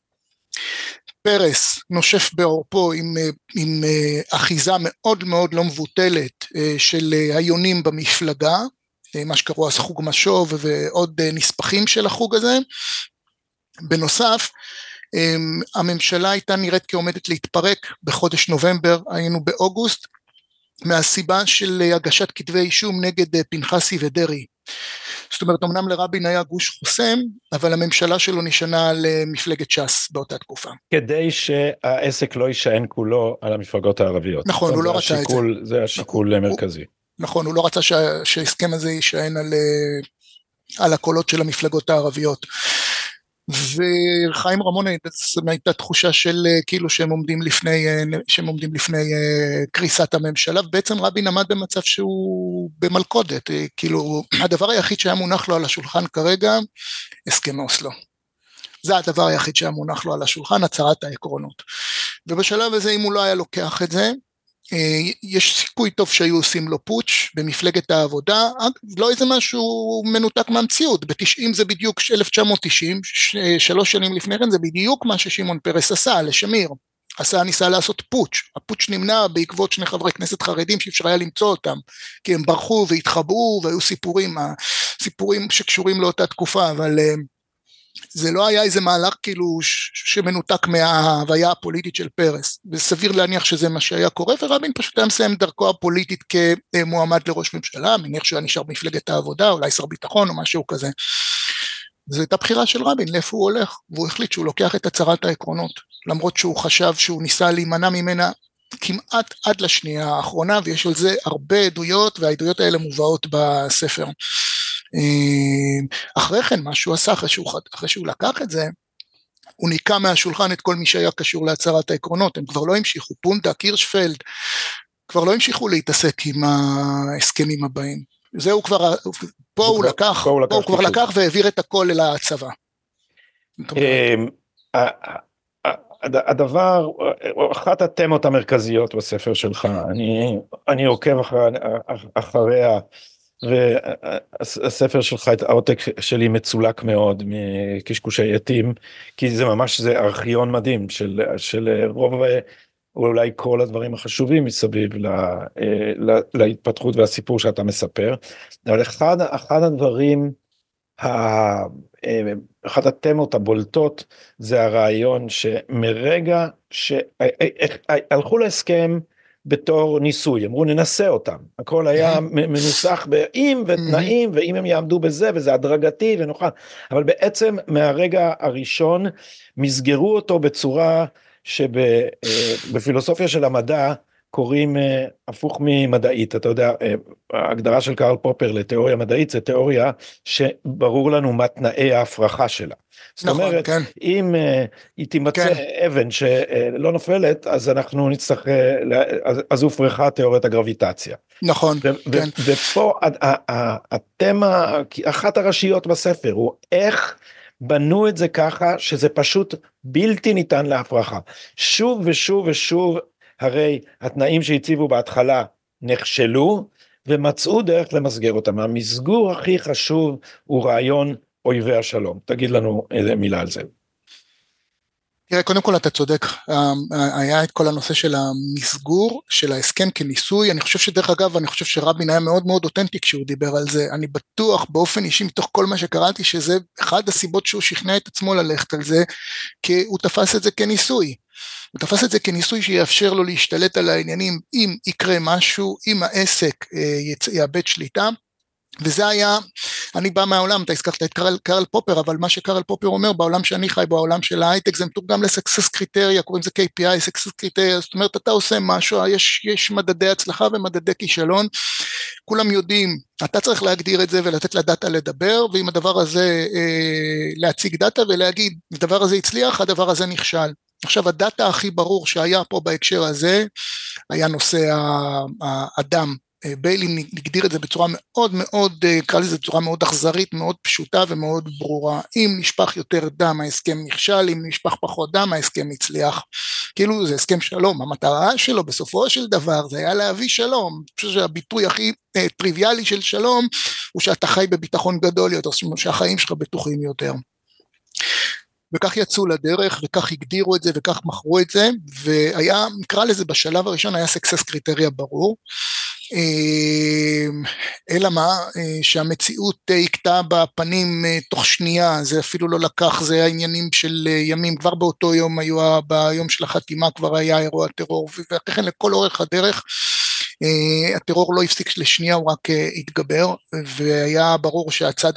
פרס נושף בעורפו עם אחיזה מאוד מאוד לא מבוטלת של היונים במפלגה, מה שקראו אז חוג משוב ועוד נספחים של החוג הזה. בנוסף, הממשלה הייתה נראית כעומדת להתפרק בחודש נובמבר, היינו באוגוסט, מהסיבה של הגשת כתבי אישום נגד פנחסי ודרי. זאת אומרת, אמנם לרבין היה גוש חוסם, אבל הממשלה שלו נשענה על מפלגת ש"ס באותה תקופה. כדי שהעסק לא יישען כולו על המפלגות הערביות. נכון, הוא לא רצה את זה. זה השיקול המרכזי. נכון, הוא לא רצה שההסכם הזה יישען על הקולות של המפלגות הערביות. וחיים רמון הייתה תחושה של כאילו שהם עומדים לפני קריסת הממשלה, ובעצם רבין עמד במצב שהוא במלכודת, כאילו הדבר היחיד שהיה מונח לו על השולחן כרגע, הסכם אוסלו. זה הדבר היחיד שהיה מונח לו על השולחן, הצהרת העקרונות. ובשלב הזה אם הוא לא היה לוקח את זה, יש סיכוי טוב שהיו עושים לו פוטש במפלגת העבודה, לא איזה משהו מנותק מהמציאות, ב-90 זה בדיוק 1990, 3 שנים לפני כן זה בדיוק מה ששמעון פרס עשה לשמיר, ניסה לעשות פוטש, הפוטש נמנע בעקבות 2 חברי כנסת חרדים שאפשר היה למצוא אותם, כי הם ברחו והתחבאו והיו סיפורים שקשורים לאותה תקופה, אבל זה לא היה איזה מהלך כאילו שמנותק מההוויה הפוליטית של פרס, וסביר להניח שזה מה שהיה קורה, ורבין פשוט היה מסיים דרכו הפוליטית כמועמד לראש ממשלה, מניח שהוא היה נשאר במפלגת העבודה, אולי שר ביטחון או משהו כזה. זו הייתה בחירה של רבין, לאיפה הוא הולך, והוא החליט שהוא לוקח את הצהרת העקרונות, למרות שהוא חשב שהוא ניסה להימנע ממנה כמעט עד לשנייה האחרונה, ויש על זה הרבה עדויות, והעדויות האלה מובאות בספר. אחרי כן מה שהוא עשה, אחרי שהוא לקח את זה, הוא ניקה מהשולחן את כל מי שהיה קשור להצהרת העקרונות, הם כבר לא המשיכו, פונדה, קירשפלד, כבר לא המשיכו להתעסק עם ההסכמים הבאים, זהו כבר, פה הוא כבר לקח והעביר את הכל אל הצבא. הדבר, אחת התמות המרכזיות בספר שלך, אני עוקב אחריה, והספר שלך, העותק שלי מצולק מאוד מקשקושי עטים, כי זה ממש, זה ארכיון מדהים של רוב, אולי כל הדברים החשובים מסביב להתפתחות והסיפור שאתה מספר, אבל אחד הדברים אחת התמות הבולטות זה הרעיון שמרגע שהלכו להסכם בתור ניסוי, אמרו ננסה אותם, הכל היה מנוסח באם ותנאים, ואם הם יעמדו בזה, וזה הדרגתי ונוכל, אבל בעצם מהרגע הראשון מסגרו אותו בצורה שבפילוסופיה של המדע קוראים הפוך ממדעית. אתה יודע, ההגדרה של קרל פופר לתיאוריה מדעית זה תיאוריה שברור לנו מה תנאי ההפרחה שלה. זאת אומרת, אם היא תימצא אבן שלא נופלת, אז אנחנו נצטרך, אז הופרחה תיאוריית הגרביטציה. נכון, כן. ופה התמה, אחת הראשיות בספר, הוא איך בנו את זה ככה, שזה פשוט בלתי ניתן להפרחה. שוב ושוב ושוב, הרי התנאים שהציבו בהתחלה נכשלו, ומצאו דרך למסגר אותם. המסגור הכי חשוב הוא רעיון אויבי השלום. תגיד לנו איזה מילה על זה. תראה, קודם כל אתה צודק, היה את כל הנושא של המסגור, של ההסכם כניסוי, אני חושב שדרך אגב, אני חושב שרבין היה מאוד מאוד אותנטי כשהוא דיבר על זה, אני בטוח באופן אישי מתוך כל מה שקראתי, שזה אחד הסיבות שהוא שכנע את עצמו ללכת על זה, כי הוא תפס את זה כניסוי, הוא תפס את זה כניסוי שיאפשר לו להשתלט על העניינים, אם יקרה משהו, אם העסק יאבד שליטה, וזה היה, אני בא מהעולם, אתה הזכרת את קרל פופר, אבל מה שקרל פופר אומר, בעולם שאני חי, בעולם של ההייטק, זה מתורגם לסקסס קריטריה, קוראים זה KPI, סקסס קריטריה, זאת אומרת, אתה עושה משהו, יש מדדי הצלחה ומדדי כישלון, כולם יודעים, אתה צריך להגדיר את זה ולתת לדאטה לדבר, ועם הדבר הזה להציג דאטה ולהגיד, הדבר הזה הצליח, הדבר הזה נכשל. עכשיו, הדאטה הכי ברור שהיה פה בהקשר הזה, היה נושא האדם, ביילין הגדיר את זה בצורה מאוד מאוד, קרא לזה בצורה מאוד אכזרית, מאוד פשוטה ומאוד ברורה, אם נשפך יותר דם ההסכם נכשל, אם נשפך פחות דם ההסכם הצליח, כאילו זה הסכם שלום, המטרה שלו בסופו של דבר זה היה להביא שלום, אני חושב שהביטוי הכי טריוויאלי של שלום, הוא שאתה חי בביטחון גדול יותר, זאת אומרת שהחיים שלך בטוחים יותר. וכך יצאו לדרך, וכך הגדירו את זה, וכך מכרו את זה, והיה, נקרא לזה בשלב הראשון, היה סקסס קריטריה ברור, אלא מה, שהמציאות יקטע בפנים תוך שנייה, זה אפילו לא לקח, זה העניינים של ימים, כבר באותו יום, ביום של החתימה כבר היה אירוע טרור, וכן לכל אורך הדרך, הטרור לא הפסיק לשנייה, הוא רק התגבר, והיה ברור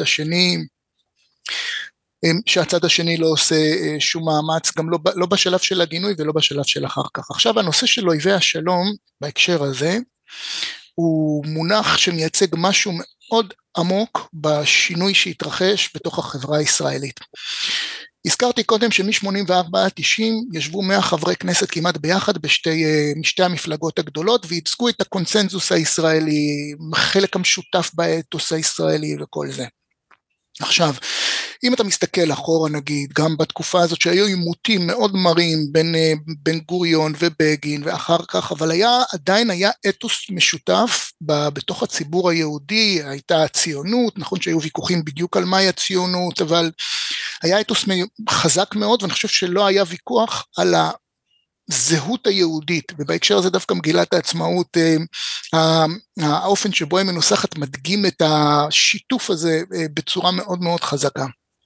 שהצד השני לא עושה שום מאמץ, גם לא בשלב של הגינוי ולא בשלב של אחר כך. עכשיו הנושא של אויבי השלום בהקשר הזה, הוא מונח שמייצג משהו מאוד עמוק בשינוי שהתרחש בתוך החברה הישראלית. הזכרתי קודם שמ-84 עד 90 ישבו 100 חברי כנסת כמעט ביחד משתי המפלגות הגדולות, וייצגו את הקונצנזוס הישראלי, חלק המשותף באתוס הישראלי וכל זה. עכשיו, אם אתה מסתכל אחורה נגיד, גם בתקופה הזאת שהיו עימותים מאוד מרים בין גוריון ובגין ואחר כך, אבל עדיין היה אתוס משותף בתוך הציבור היהודי, הייתה הציונות, נכון שהיו ויכוחים בדיוק על מהי הציונות, אבל היה אתוס חזק מאוד, ואני חושב שלא היה ויכוח על הזהות היהודית, ובהקשר הזה דווקא מגילת העצמאות, האופן שבו היא מנוסחת מדגים את השיתוף הזה בצורה מאוד מאוד חזקה.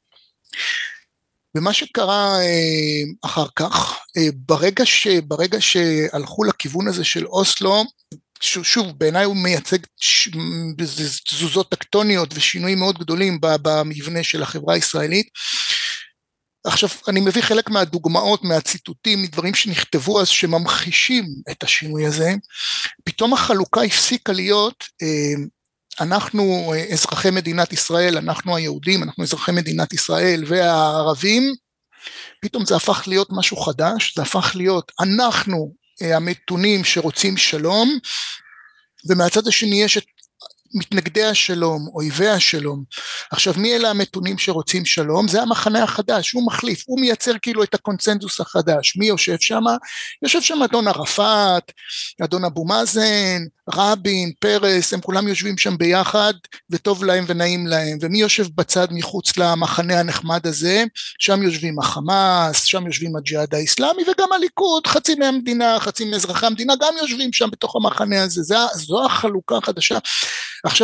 ומה שקרה אחר כך, ברגע שהלכו לכיוון הזה של אוסלו, שוב בעיניי הוא מייצג תזוזות טקטוניות ושינויים מאוד גדולים במבנה של החברה הישראלית, עכשיו אני מביא חלק מהדוגמאות, מהציטוטים, מדברים שנכתבו אז שממחישים את השינוי הזה, פתאום החלוקה הפסיקה להיות, אנחנו אזרחי מדינת ישראל, אנחנו היהודים, אנחנו אזרחי מדינת ישראל והערבים, פתאום זה הפך להיות משהו חדש, זה הפך להיות אנחנו המתונים שרוצים שלום, ומהצד השני יש את מתנגדי השלום, אויבי השלום. עכשיו מי אלה המתונים שרוצים שלום? זה המחנה החדש, הוא מחליף, הוא מייצר כאילו את הקונצנזוס החדש. מי יושב שם? יושב שם אדון ערפאת, אדון אבו מאזן, רבין, פרס, הם כולם יושבים שם ביחד וטוב להם ונעים להם. ומי יושב בצד מחוץ למחנה הנחמד הזה? שם יושבים החמאס, שם יושבים הג'יהאד האסלאמי וגם הליכוד, חצי מהמדינה, חצי מאזרחי המדינה גם יושבים שם בתוך המחנה הזה. זו החלוקה החדשה. עכשיו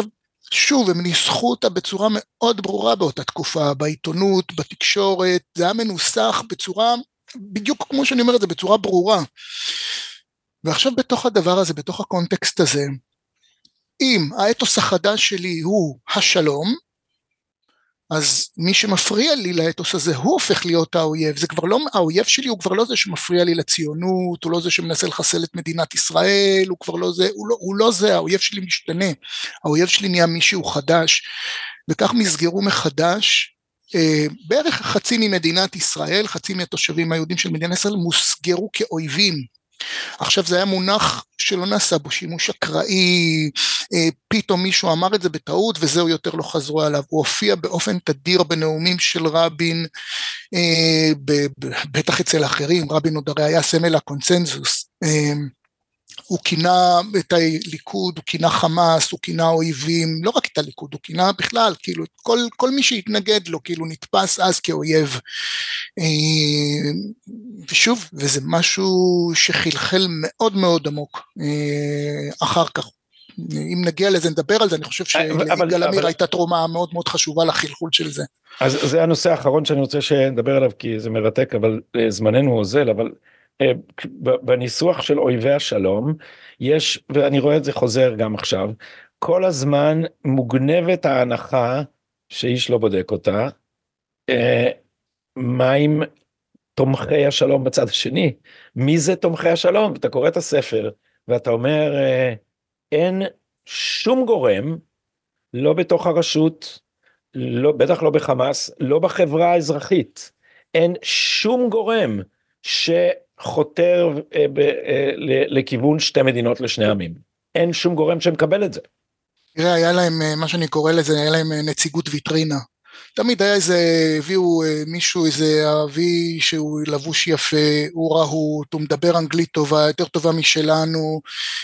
שוב, הם ניסחו אותה בצורה מאוד ברורה באותה תקופה, בעיתונות, בתקשורת, זה היה מנוסח בצורה, בדיוק כמו שאני אומר את זה, בצורה ברורה. ועכשיו בתוך הדבר הזה, בתוך הקונטקסט הזה, אם האתוס החדש שלי הוא השלום, אז מי שמפריע לי לאתוס הזה, הוא הופך להיות האויב. זה כבר לא, האויב שלי הוא כבר לא זה שמפריע לי לציונות, הוא לא זה שמנסה לחסל את מדינת ישראל, הוא כבר לא זה, הוא לא זה, האויב שלי משתנה, האויב שלי נהיה מישהו חדש, וכך מסגרו מחדש, בערך חצי ממדינת ישראל, חצי מהתושבים היהודים של מדינת ישראל, מוסגרו כאויבים. עכשיו זה היה מונח שלא נעשה בו שימוש אקראי, פתאום מישהו אמר את זה בטעות וזהו, יותר לא חזרו עליו, הוא הופיע באופן תדיר בנאומים של רבין, בטח אצל אחרים, רבין עוד הרי היה סמל הקונצנזוס, הוא כינה את הליכוד, הוא כינה חמאס, הוא כינה אויבים, לא רק את הליכוד, הוא כינה בכלל, כאילו כל מי שהתנגד לו, כאילו נתפס אז כאויב, ושוב, וזה משהו שחלחל מאוד מאוד עמוק, אחר כך, אם נגיע לזה נדבר על זה, אני חושב שליגאל עמיר הייתה תרומה מאוד מאוד חשובה לחלחול של זה. אז זה הנושא האחרון שאני רוצה שנדבר עליו, כי זה מרתק, אבל זמננו אוזל, אבל בניסוח של אויבי השלום, יש, ואני רואה את זה חוזר גם עכשיו, כל הזמן מוגנבת ההנחה, שאיש לא בודק אותה, מה עם תומכי השלום בצד השני? מי זה תומכי השלום? אתה קורא את הספר, ואתה אומר, אין שום גורם, לא בתוך הרשות, לא, בטח לא בחמאס, לא בחברה האזרחית, אין שום גורם שחותר לכיוון שתי מדינות לשני עמים. אין שום גורם שמקבל את זה. תראה, היה להם, מה שאני קורא לזה, היה להם נציגות ויטרינה. תמיד היה איזה, הביאו מישהו, איזה אבי שהוא לבוש יפה, הוא רהוט, הוא מדבר אנגלית טובה, יותר טובה משלנו,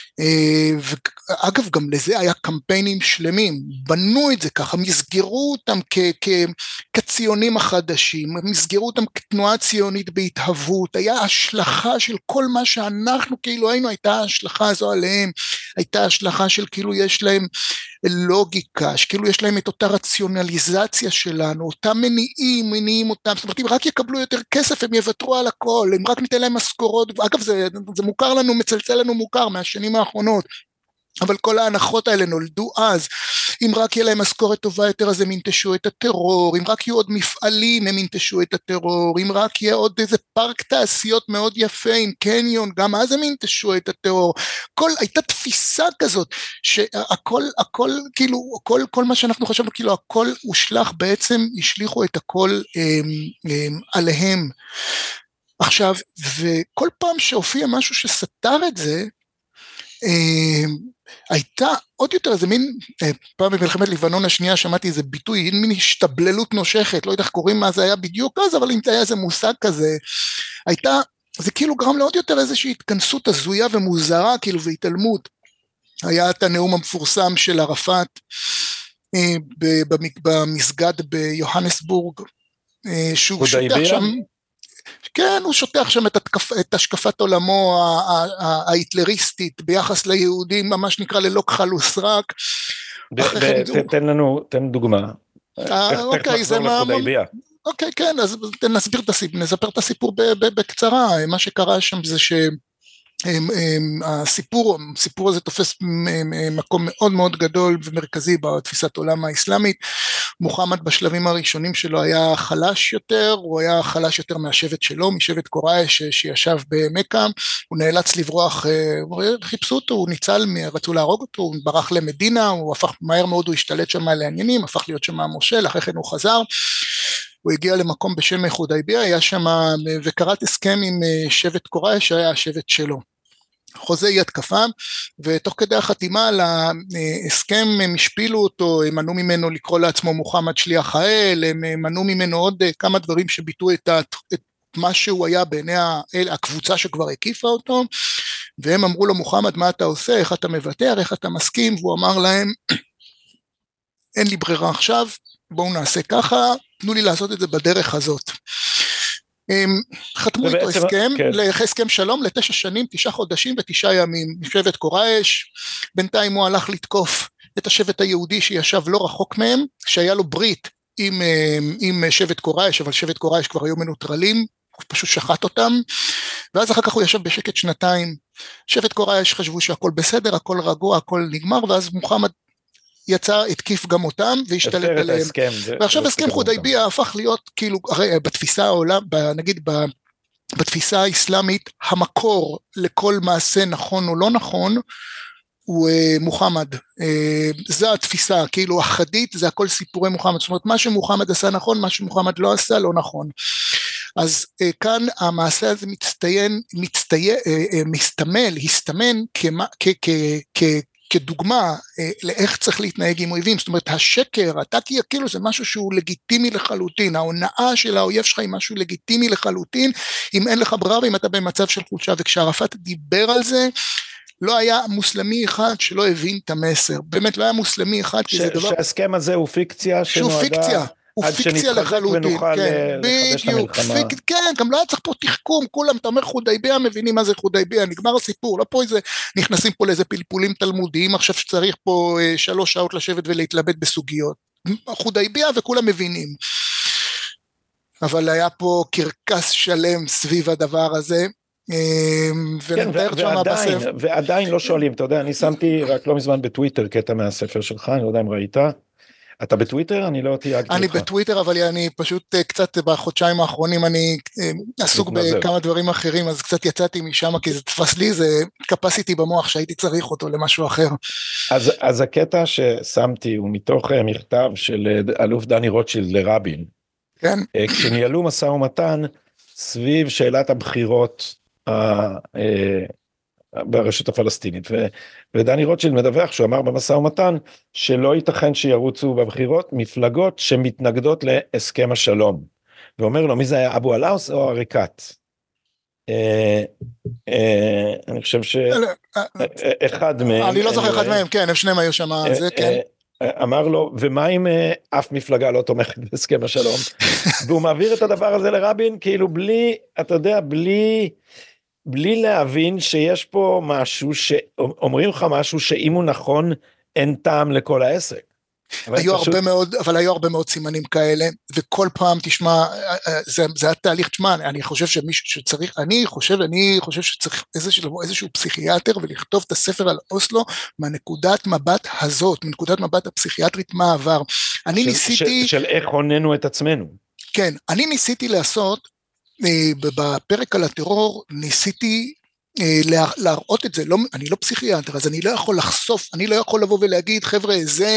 ואגב גם לזה היה קמפיינים שלמים, בנו את זה ככה, מסגרו אותם כציונים החדשים, מסגרו אותם כתנועה ציונית בהתהוות, היה השלכה של כל מה שאנחנו כאילו היינו, הייתה השלכה הזו עליהם, הייתה השלכה של כאילו יש להם לוגיקה, שכאילו יש להם את אותה רציונליזציה שלנו, אותם מניעים אותם, זאת אומרת אם רק יקבלו יותר כסף הם יוותרו על הכל, אם רק ניתן להם משכורות, אגב זה מוכר לנו, מצלצל לנו מוכר מהשנים האחרונות, אבל כל ההנחות האלה נולדו אז, אם רק יהיה להם משכורת טובה יותר אז הם ינטשו את הטרור, אם רק יהיו עוד מפעלים הם ינטשו את הטרור, אם רק יהיה עוד איזה פארק תעשיות מאוד יפה עם קניון, גם אז הם ינטשו את הטרור, הייתה תפיסה כזאת, שהכל כאילו, כל מה שאנחנו חשבנו כאילו הכל הושלך, בעצם השליחו את הכל עליהם. עכשיו, וכל פעם שהופיע משהו שסתר את זה, הייתה עוד יותר איזה מין, פעם במלחמת לבנון השנייה שמעתי איזה ביטוי, מין השתבללות נושכת, לא יודע איך קוראים מה זה היה בדיוק אז, אבל אם זה היה איזה מושג כזה, הייתה, זה כאילו גרם לעוד יותר איזושהי התכנסות הזויה ומוזרה, כאילו והתעלמות, היה את הנאום המפורסם של ערפאת, במסגד ביוהנסבורג, שהוא שוטח שם, כן, הוא שוטח שם את השקפת עולמו ההיטלריסטית ביחס ליהודים, ממש נקרא ללא כחל וסרק. תן דוגמה. אוקיי, זה מה... אוקיי, כן, אז נספר את הסיפור בקצרה. מה שקרה שם זה הסיפור הזה תופס מקום מאוד מאוד גדול ומרכזי בתפיסת עולם האסלאמית. מוחמד בשלבים הראשונים שלו היה חלש יותר, הוא היה חלש יותר מהשבט שלו, משבט קורייש שישב במכה, הוא נאלץ לברוח, חיפשו אותו, הוא ניצל, רצו להרוג אותו, הוא ברח למדינה, הוא הפך מהר מאוד, הוא השתלט שם על העניינים, הפך להיות שם המושל, אחרי כן הוא חזר, הוא הגיע למקום בשם חודייביה, היה שם וקראת הסכם עם שבט קורייש, שהיה השבט שלו. חוזה אי התקפה, ותוך כדי החתימה על ההסכם הם השפילו אותו, הם מנעו ממנו לקרוא לעצמו מוחמד שליח האל, הם מנעו ממנו עוד כמה דברים שביטאו את מה שהוא היה בעיני הקבוצה שכבר הקיפה אותו, והם אמרו לו מוחמד מה אתה עושה, איך אתה מוותר, איך אתה מסכים, והוא אמר להם אין לי ברירה עכשיו, בואו נעשה ככה, תנו לי לעשות את זה בדרך הזאת. חתמו איתו הסכם שלום ל9 שנים, 9 חודשים ו9 ימים, שבט קורייש, בינתיים הוא הלך לתקוף את השבט היהודי שישב לא רחוק מהם, שהיה לו ברית עם שבט קורייש, אבל שבט קורייש כבר היו מנוטרלים, הוא פשוט שחט אותם, ואז אחר כך הוא ישב בשקט שנתיים, שבט קורייש חשבו שהכל בסדר, הכל רגוע, הכל נגמר, ואז מוחמד יצא, התקיף גם אותם, והשתלט עליהם, ועכשיו הסכם חודייביה הפך להיות, כאילו, הרי בתפיסה העולם, נגיד בתפיסה האסלאמית, המקור לכל מעשה נכון או לא נכון, הוא מוחמד, זו התפיסה, כאילו החדית, זה הכל סיפורי מוחמד, זאת אומרת, מה שמוחמד עשה נכון, מה שמוחמד לא עשה, לא נכון. אז כאן המעשה הזה הסתמן כדוגמה לאיך צריך להתנהג עם אויבים, זאת אומרת השקר, אתה כאילו זה משהו שהוא לגיטימי לחלוטין, ההונאה של האויב שלך היא משהו לגיטימי לחלוטין, אם אין לך ברירה ואם אתה במצב של חולשה, וכשערפאת דיבר על זה, לא היה מוסלמי אחד שלא הבין את המסר, באמת לא היה מוסלמי אחד, שההסכם הזה הוא פיקציה, שהוא פיקציה, הוא פיקציה לחלוטין, כן, בדיוק, כן, גם לא היה צריך פה תחכום, כולם, אתה אומר חודייביה, מבינים מה זה חודייביה, נגמר הסיפור, לא פה איזה, נכנסים פה לאיזה פלפולים תלמודיים, עכשיו שצריך פה 3 שעות לשבת ולהתלבט בסוגיות, חודייביה וכולם מבינים, אבל היה פה קרקס שלם סביב הדבר הזה, כן, ועדיין לא שואלים, אתה יודע, אני שמתי רק לא מזמן בטוויטר קטע מהספר שלך, אני לא יודע אם ראית, אתה בטוויטר? אני לא תייגתי אותך. אני בטוויטר, אבל אני פשוט קצת בחודשיים האחרונים, אני עסוק בכמה דברים אחרים, אז קצת יצאתי משם, כי זה תפס לי, זה קפסיטי במוח שהייתי צריך אותו למשהו אחר. אז הקטע ששמתי הוא מתוך מכתב של אלוף דני רוטשילד לרבין, כן. כשניהלו משא ומתן סביב שאלת הבחירות ברשות הפלסטינית, ודני רוטשילד מדווח שהוא אמר במשא ומתן שלא ייתכן שירוצו בבחירות מפלגות שמתנגדות להסכם השלום, ואומר לו מי זה היה, אבו אלאוס או עריקאת? אני חושב שאחד מהם, אני לא זוכר אחד מהם, כן, הם שניהם היו שם, זה כן. אמר לו, ומה אם אף מפלגה לא תומכת בהסכם השלום? והוא מעביר את הדבר הזה לרבין, כאילו בלי, אתה יודע, בלי להבין שיש פה משהו, שאומרים לך משהו שאם הוא נכון, אין טעם לכל העסק. אבל היו הרבה מאוד סימנים כאלה, וכל פעם תשמע, זה התהליך, תשמע, אני חושב שמישהו שצריך, אני חושב שצריך איזשהו פסיכיאטר, ולכתוב את הספר על אוסלו, מהנקודת מבט הזאת, מנקודת מבט הפסיכיאטרית מה עבר. אני ניסיתי... של איך הוננו את עצמנו. כן, אני ניסיתי לעשות, בפרק על הטרור, ניסיתי להראות את זה, אני לא פסיכיאטר, אז אני לא יכול לחשוף, אני לא יכול לבוא ולהגיד, חבר'ה,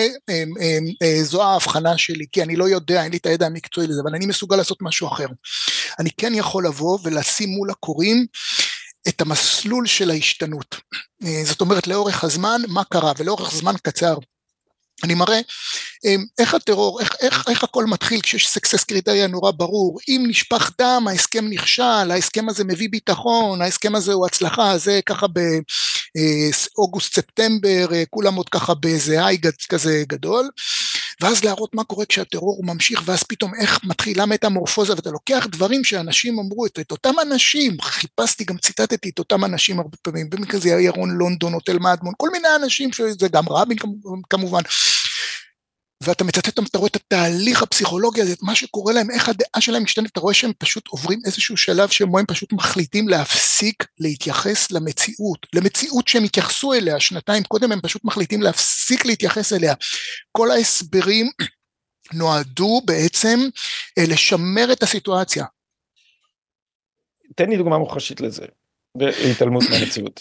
זו ההבחנה שלי, כי אני לא יודע, אין לי את הידע המקצועי לזה, אבל אני מסוגל לעשות משהו אחר. אני כן יכול לבוא ולשים מול הקוראים, את המסלול של ההשתנות. זאת אומרת, לאורך הזמן, מה קרה, ולאורך זמן קצר, אני מראה איך הטרור, איך הכל מתחיל כשיש סקסס קריטריה נורא ברור, אם נשפך דם, ההסכם נכשל, ההסכם הזה מביא ביטחון, ההסכם הזה הוא הצלחה, זה ככה באוגוסט ספטמבר, כולם עוד ככה באיזה היי כזה גדול, ואז להראות מה קורה כשהטרור הוא ממשיך, ואז פתאום איך מתחילה מטמורפוזה, ואתה לוקח דברים שאנשים אמרו, את אותם אנשים, חיפשתי, גם ציטטתי את אותם אנשים הרבה פעמים, במקרה זה ירון לונדון, הוטל מאדמון, כל מיני אנשים, שזה גם רבין כמובן, ואתה מצטט אותם, אתה רואה את התהליך הפסיכולוגי הזה, את מה שקורה להם, איך הדעה שלהם משתנת, אתה רואה שהם פשוט עוברים איזשהו שלב, שהם פשוט מחליטים להפסיק להתייחס למציאות שהם התייחסו אליה, שנתיים קודם הם פשוט מחליטים להפסיק להתייחס אליה, כל ההסברים נועדו בעצם לשמר את הסיטואציה. תן לי דוגמה מוחשית לזה, בהתעלמות מהמציאות.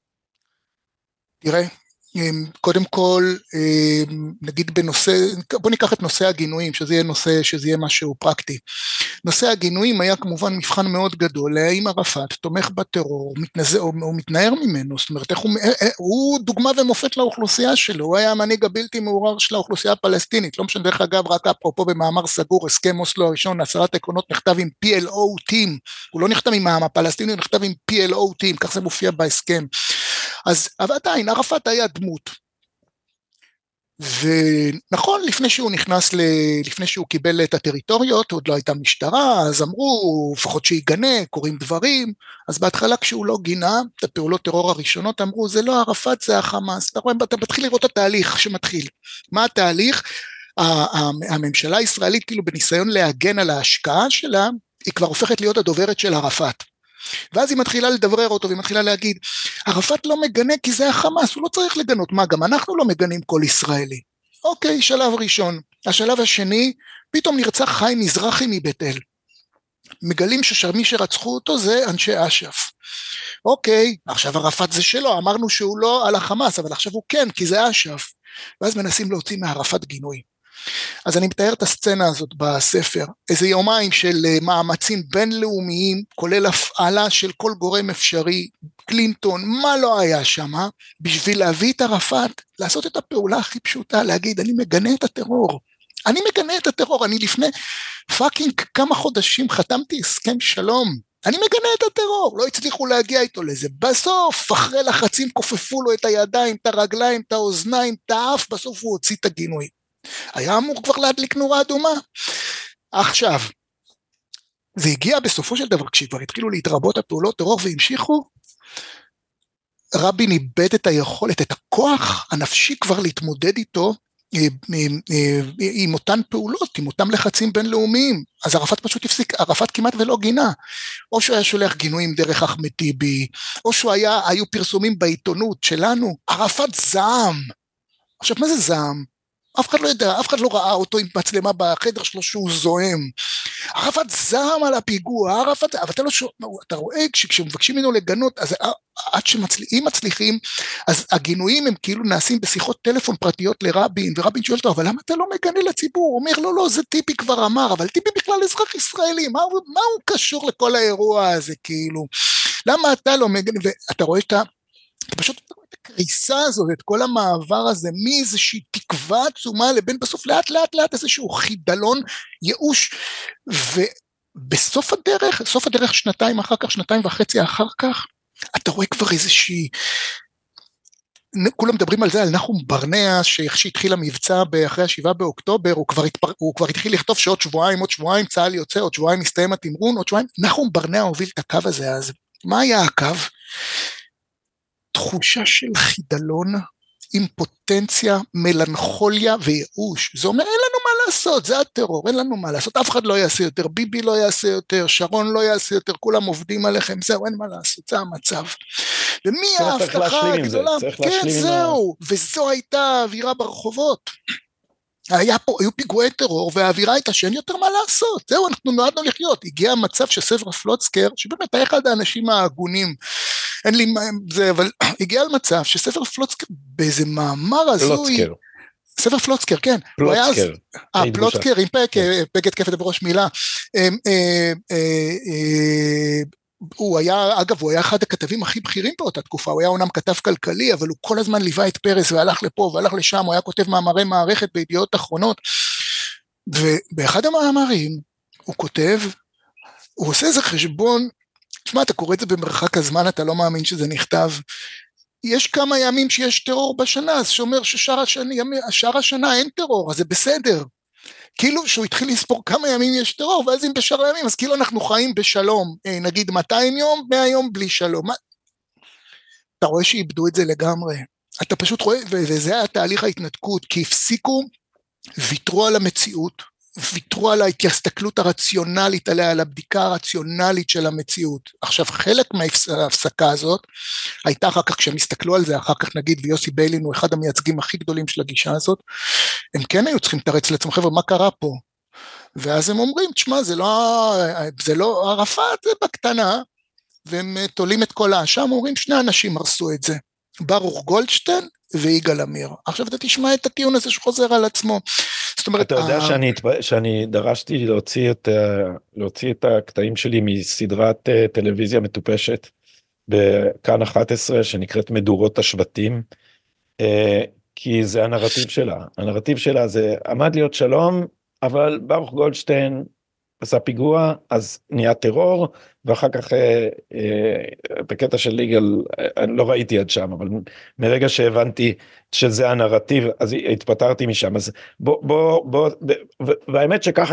תראה, קודם כל, נגיד בנושא, בוא ניקח את נושא הגינויים, שזה יהיה משהו פרקטי. נושא הגינויים היה כמובן מבחן מאוד גדול, האם ערפאת תומך בטרור, או מתנער ממנו, זאת אומרת, הוא דוגמה ומופת לאוכלוסייה שלו, הוא היה המנהיג הבלתי מעורר של האוכלוסייה הפלסטינית, לא משנה דרך אגב, רק אפרופו במאמר סגור, הסכם אוסלו הראשון, 10 עקרונות נכתב עם PLO טים, הוא לא נכתב עם העם הפלסטיני, הוא נכתב עם PLO טים, כך זה מופיע בהסכם. אז עדיין, ערפאת היה דמות, ונכון, לפני שהוא קיבל את הטריטוריות, עוד לא הייתה משטרה, אז אמרו, לפחות שיגנה, קוראים דברים, אז בהתחלה כשהוא לא גינה, את הפעולות טרור הראשונות, אמרו, זה לא ערפאת, זה החמאס, אתה רואה, אתה מתחיל לראות את התהליך שמתחיל. מה התהליך? הממשלה הישראלית, כאילו בניסיון להגן על ההשקעה שלה, היא כבר הופכת להיות הדוברת של ערפאת. ואז היא מתחילה לדברר אותו, והיא מתחילה להגיד, ערפאת לא מגנה כי זה החמאס, הוא לא צריך לגנות, מה, גם אנחנו לא מגנים כל ישראלי. אוקיי, שלב ראשון. השלב השני, פתאום נרצח חיים מזרחי מבית אל. מגלים שמי שרצחו אותו זה אנשי אש"ף. אוקיי, עכשיו ערפאת זה שלו, אמרנו שהוא לא על החמאס, אבל עכשיו הוא כן, כי זה אש"ף. ואז מנסים להוציא מערפאת גינוי. אז אני מתאר את הסצנה הזאת בספר, איזה יומיים של מאמצים בינלאומיים, כולל הפעלה של כל גורם אפשרי, קלינטון, מה לא היה שם, בשביל להביא את ערפאת, לעשות את הפעולה הכי פשוטה, להגיד, אני מגנה את הטרור, אני מגנה את הטרור, אני לפני פאקינג כמה חודשים חתמתי הסכם שלום, אני מגנה את הטרור, לא הצליחו להגיע איתו לזה, בסוף, אחרי לחצים כופפו לו את הידיים, את הרגליים, את האוזניים, את האף, בסוף הוא הוציא את הגינוי. היה אמור כבר להדליק נורה אדומה. עכשיו, זה הגיע בסופו של דבר, כשכבר התחילו להתרבות הפעולות טרור והמשיכו, רבין איבד את היכולת, את הכוח הנפשי כבר להתמודד איתו, עם אותן פעולות, עם אותם לחצים בינלאומיים, אז ערפאת פשוט הפסיק, ערפאת כמעט ולא גינה, או שהוא היה שולח גינויים דרך אחמד טיבי, או היו פרסומים בעיתונות שלנו, ערפאת זעם, עכשיו מה זה זעם? אף אחד לא יודע, אף אחד לא ראה אותו עם מצלמה בחדר שלו שהוא זוהם, ערפאת זעם על הפיגוע, ערפאת, אבל אתה רואה כשמבקשים ממנו לגנות, אז עד אם מצליחים, אז הגינויים הם כאילו נעשים בשיחות טלפון פרטיות לרבין, ורבין שואל אותו, אבל למה אתה לא מגנה לציבור? הוא אומר, לא, לא, זה טיפי כבר אמר, אבל טיפי בכלל אזרח ישראלי, מה הוא קשור לכל האירוע הזה, כאילו, למה אתה לא מגנה, ואתה רואה אתה פשוט את הקריסה הזאת, את כל המעבר הזה, מאיזושהי תקווה עצומה לבין בסוף לאט לאט לאט איזשהו חידלון, ייאוש, ובסוף הדרך, סוף הדרך שנתיים אחר כך, שנתיים וחצי אחר כך, אתה רואה כבר איזושהי, כולם מדברים על זה, על נחום ברנע, שהתחיל המבצע אחרי ה7 באוקטובר, הוא כבר התחיל לכתוב שעוד שבועיים צה"ל יוצא, עוד שבועיים מסתיים התמרון, עוד שבועיים, נחום ברנע הוביל את הקו הזה אז, מה היה הקו? תחושה של חידלון, אימפוטנציה, מלנכוליה וייאוש, זה אומר אין לנו מה לעשות, זה הטרור, אין לנו מה לעשות, אף אחד לא יעשה יותר, ביבי לא יעשה יותר, שרון לא יעשה יותר, כולם עובדים עליכם, זהו, אין מה לעשות, זה המצב. ומי ההבטחה הגדולה, כן זהו, וזו הייתה האווירה ברחובות, היו פיגועי טרור, והאווירה הייתה שאין יותר מה לעשות, זהו, אנחנו נועדנו לחיות, הגיע המצב שסבר פלוצקר, שבאמת היה אחד האנשים ההגונים, אין לי מה זה, אבל הגיע למצב שספר פלוצקר באיזה מאמר הזוי, ספר פלוצקר, כן, פלוצקר, פלוצקר, עם פגת כפת בראש מילה, הוא היה, אגב, הוא היה אחד הכתבים הכי בכירים באותה תקופה, הוא היה אומנם כתב כלכלי, אבל הוא כל הזמן ליווה את פרס, והלך לפה, והלך לשם, הוא היה כותב מאמרי מערכת בידיעות אחרונות, ובאחד המאמרים, הוא כותב, הוא עושה איזה חשבון, תשמע, אתה קורא את זה במרחק הזמן, אתה לא מאמין שזה נכתב, יש כמה ימים שיש טרור בשנה, אז שאומר ששאר השנה אין טרור, אז זה בסדר, כאילו שהוא התחיל לספור כמה ימים יש טרור, ואז אם בשאר הימים, אז כאילו אנחנו חיים בשלום, נגיד 200 יום, 100 יום בלי שלום, אתה רואה שאיבדו את זה לגמרי, אתה פשוט רואה, וזה היה תהליך ההתנתקות, כי הפסיקו, ויתרו על המציאות, ויתרו על ההסתכלות הרציונלית עליה, על הבדיקה הרציונלית של המציאות. עכשיו, חלק מההפסקה הזאת, הייתה אחר כך, כשהם הסתכלו על זה, אחר כך נגיד, ויוסי ביילין הוא אחד המייצגים הכי גדולים של הגישה הזאת, הם כן היו צריכים לתרץ לעצמם, חבר'ה, מה קרה פה? ואז הם אומרים, תשמע, זה לא ערפאת, זה בקטנה, והם תולים את כל האשם, אומרים, שני אנשים הרסו את זה, ברוך גולדשטיין ויגאל עמיר. עכשיו אתה תשמע את הטיעון הזה שחוזר על עצמו. זאת אומרת, אתה יודע שאני דרשתי להוציא את הקטעים שלי מסדרת טלוויזיה מטופשת בכאן 11 שנקראת מדורות השבטים, כי זה הנרטיב שלה. הנרטיב שלה זה עמד להיות שלום, אבל ברוך גולדשטיין עשה פיגוע, אז נהיה טרור, ואחר כך את הקטע של יגאל, אני לא ראיתי עד שם, אבל מרגע שהבנתי שזה הנרטיב, אז התפטרתי משם, אז והאמת שככה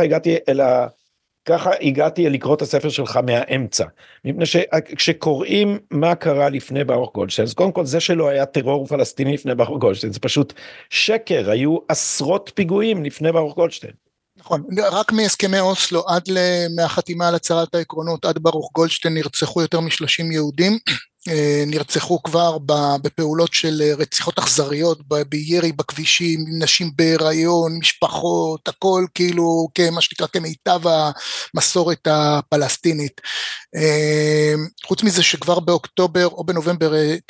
הגעתי לקרוא את הספר שלך מהאמצע, מפני שכשקוראים מה קרה לפני ברוך גולדשטיין, אז קודם כל זה שלא היה טרור פלסטיני לפני ברוך גולדשטיין, זה פשוט שקר, היו עשרות פיגועים לפני ברוך גולדשטיין. נכון, רק מהסכמי אוסלו עד מהחתימה על הצהרת העקרונות עד ברוך גולדשטיין נרצחו יותר מ-30 יהודים, נרצחו כבר בפעולות של רציחות אכזריות, בירי בכבישים, נשים בהיריון, משפחות, הכל כאילו מה שנקרא כמיטב המסורת הפלסטינית. חוץ מזה שכבר באוקטובר או בנובמבר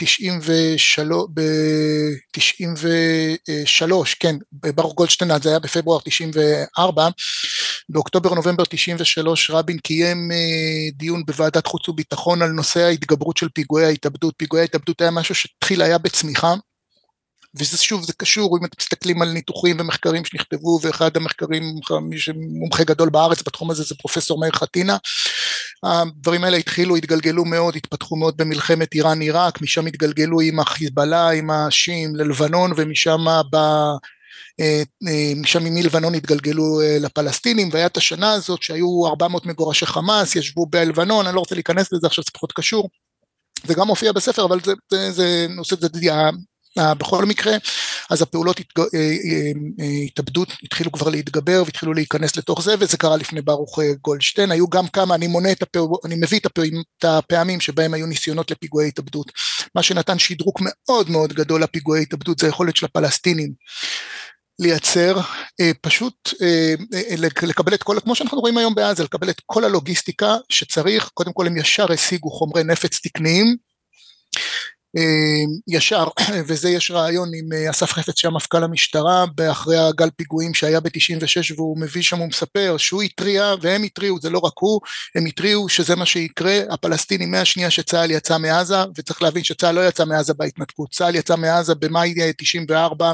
93, כן, ברוך גולדשטיין זה היה בפברואר 94, באוקטובר נובמבר 93 רבין קיים דיון בוועדת חוץ וביטחון על נושא ההתגברות של פיגועי ההתאבדות. פיגועי ההתאבדות היה משהו שהתחיל היה בצמיחה, וזה שוב, זה קשור, אם אתם מסתכלים על ניתוחים ומחקרים שנכתבו, ואחד המחקרים, מומחה גדול בארץ בתחום הזה, זה פרופסור מאיר חתינה, הדברים האלה התגלגלו מאוד, התפתחו מאוד במלחמת איראן-עיראק, משם התגלגלו עם החיזבאללה, עם השיעים ללבנון, ומשם משם מלבנון התגלגלו לפלסטינים, והיה את השנה הזאת שהיו 400 מגורשי חמאס, ישבו בלבנון, אני לא רוצה להיכנס לזה, עכשיו זה פחות קשור, זה גם מופיע בספר, אבל זה נושא, זה בכל מקרה, אז הפעולות התאבדות התחילו כבר להתגבר, והתחילו להיכנס לתוך זה, וזה קרה לפני ברוך גולדשטיין, היו גם כמה, אני מביא את הפעמים שבהם היו ניסיונות לפיגועי התאבדות, מה שנתן שדרוג מאוד מאוד גדול לפיגועי התאבדות, זה היכולת של הפלסטינים, לייצר, פשוט לקבל את כל, כמו שאנחנו רואים היום בעזה, לקבל את כל הלוגיסטיקה שצריך, קודם כל הם ישר השיגו חומרי נפץ תקניים, ישר, וזה יש רעיון עם אסף חפץ שהיה מפכ"ל המשטרה, אחרי הגל פיגועים שהיה ב-96, והוא מביא שם, הוא מספר שהוא התריע, והם התריעו, זה לא רק הוא, הם התריעו שזה מה שיקרה, הפלסטינים מהשנייה שצה"ל יצא מעזה, וצריך להבין שצה"ל לא יצא מעזה בהתנתקות, צה"ל יצא מעזה במאי 94,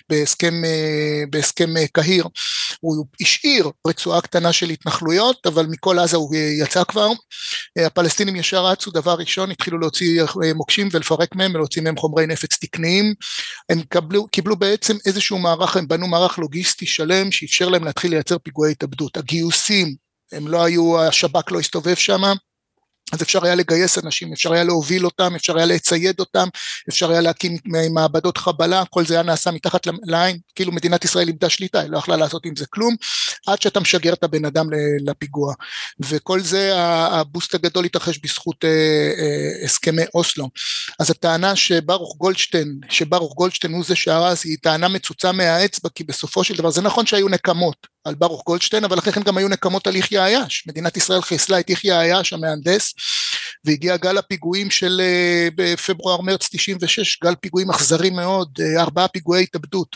בהסכם קהיר, הוא השאיר רצועה קטנה של התנחלויות, אבל מכל עזה הוא יצא כבר, הפלסטינים ישר רצו, דבר ראשון, התחילו להוציא מוקשים ולפרק מהם, ולהוציא מהם חומרי נפץ תקניים, הם קיבלו בעצם איזשהו מערך, הם בנו מערך לוגיסטי שלם, שאפשר להם להתחיל לייצר פיגועי התאבדות, הגיוסים, הם לא היו, השב"כ לא הסתובב שם, אז אפשר היה לגייס אנשים, אפשר היה להוביל אותם, אפשר היה לצייד אותם, אפשר היה להקים מעבדות חבלה, כל זה היה נעשה מתחת לעין, כאילו מדינת ישראל איבדה שליטה, היא לא יכלה לעשות עם זה כלום, עד שאתה משגר את הבן אדם לפיגוע, וכל זה, הבוסט הגדול התרחש בזכות הסכמי אוסלו, אז הטענה שברוך גולדשטיין הוא זה שהרס, היא טענה מצוצה מהאצבע, כי בסופו של דבר, זה נכון שהיו נקמות, על ברוך גולדשטיין, אבל אחרי כן גם היו נקמות על יחיא עיאש, מדינת ישראל חיסלה את יחיא עיאש המהנדס, והגיע גל הפיגועים של בפברואר מרץ 96, גל פיגועים אכזרי מאוד, 4 פיגועי התאבדות,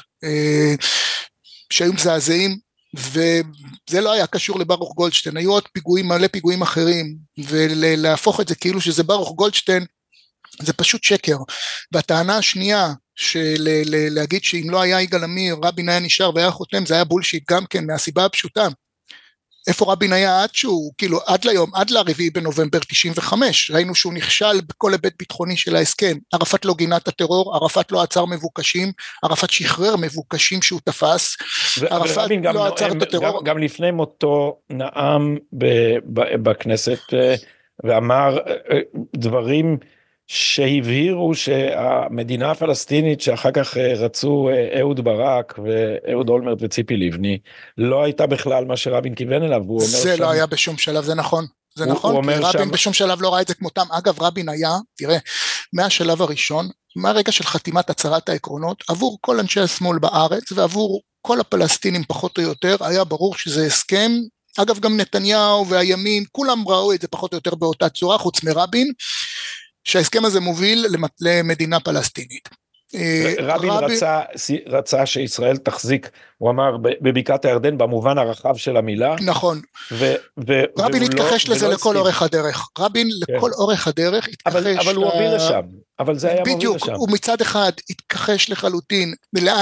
שהיו מזעזעים, וזה לא היה קשור לברוך גולדשטיין, היו עוד פיגועים, מלא פיגועים אחרים, ולהפוך את זה כאילו שזה ברוך גולדשטיין, זה פשוט שקר, והטענה השנייה, להגיד שאם לא היה יגאל עמיר, רבין היה נשאר והיה חותם, זה היה בולשיט גם כן, מהסיבה הפשוטה, איפה רבין היה עד שהוא, כאילו עד ליום, עד ל4 בנובמבר 95, ראינו שהוא נכשל בכל היבט ביטחוני של ההסכם, ערפאת לא גינה את הטרור, ערפאת לא עצר מבוקשים, ערפאת שחרר מבוקשים שהוא תפס, ערפאת לא עצר את הטרור. גם לפני מותו נאם בכנסת, ואמר דברים שהבהירו שהמדינה הפלסטינית שאחר כך רצו אהוד ברק ואהוד אולמרט וציפי לבני לא הייתה בכלל מה שרבין כיוון אליו. זה לא היה בשום שלב, זה נכון. זה נכון, כי רבין בשום שלב לא ראה את זה כמותם. אגב, רבין היה, תראה, מהשלב הראשון, מהרגע של חתימת הצהרת העקרונות, עבור כל אנשי השמאל בארץ ועבור כל הפלסטינים פחות או יותר, היה ברור שזה הסכם, אגב גם נתניהו והימין, כולם ראו את זה פחות או יותר באותה צורה, חוץ מרבין, שההסכם הזה מוביל למדינה פלסטינית. רבין רצה שישראל תחזיק, הוא אמר בבקעת הירדן במובן הרחב של המילה. נכון. רבין התכחש לזה לכל אורך הדרך. רבין לכל אורך הדרך התכחש. אבל הוא הוביל לשם. אבל זה היה מוביל לשם. בדיוק, הוא מצד אחד התכחש לחלוטין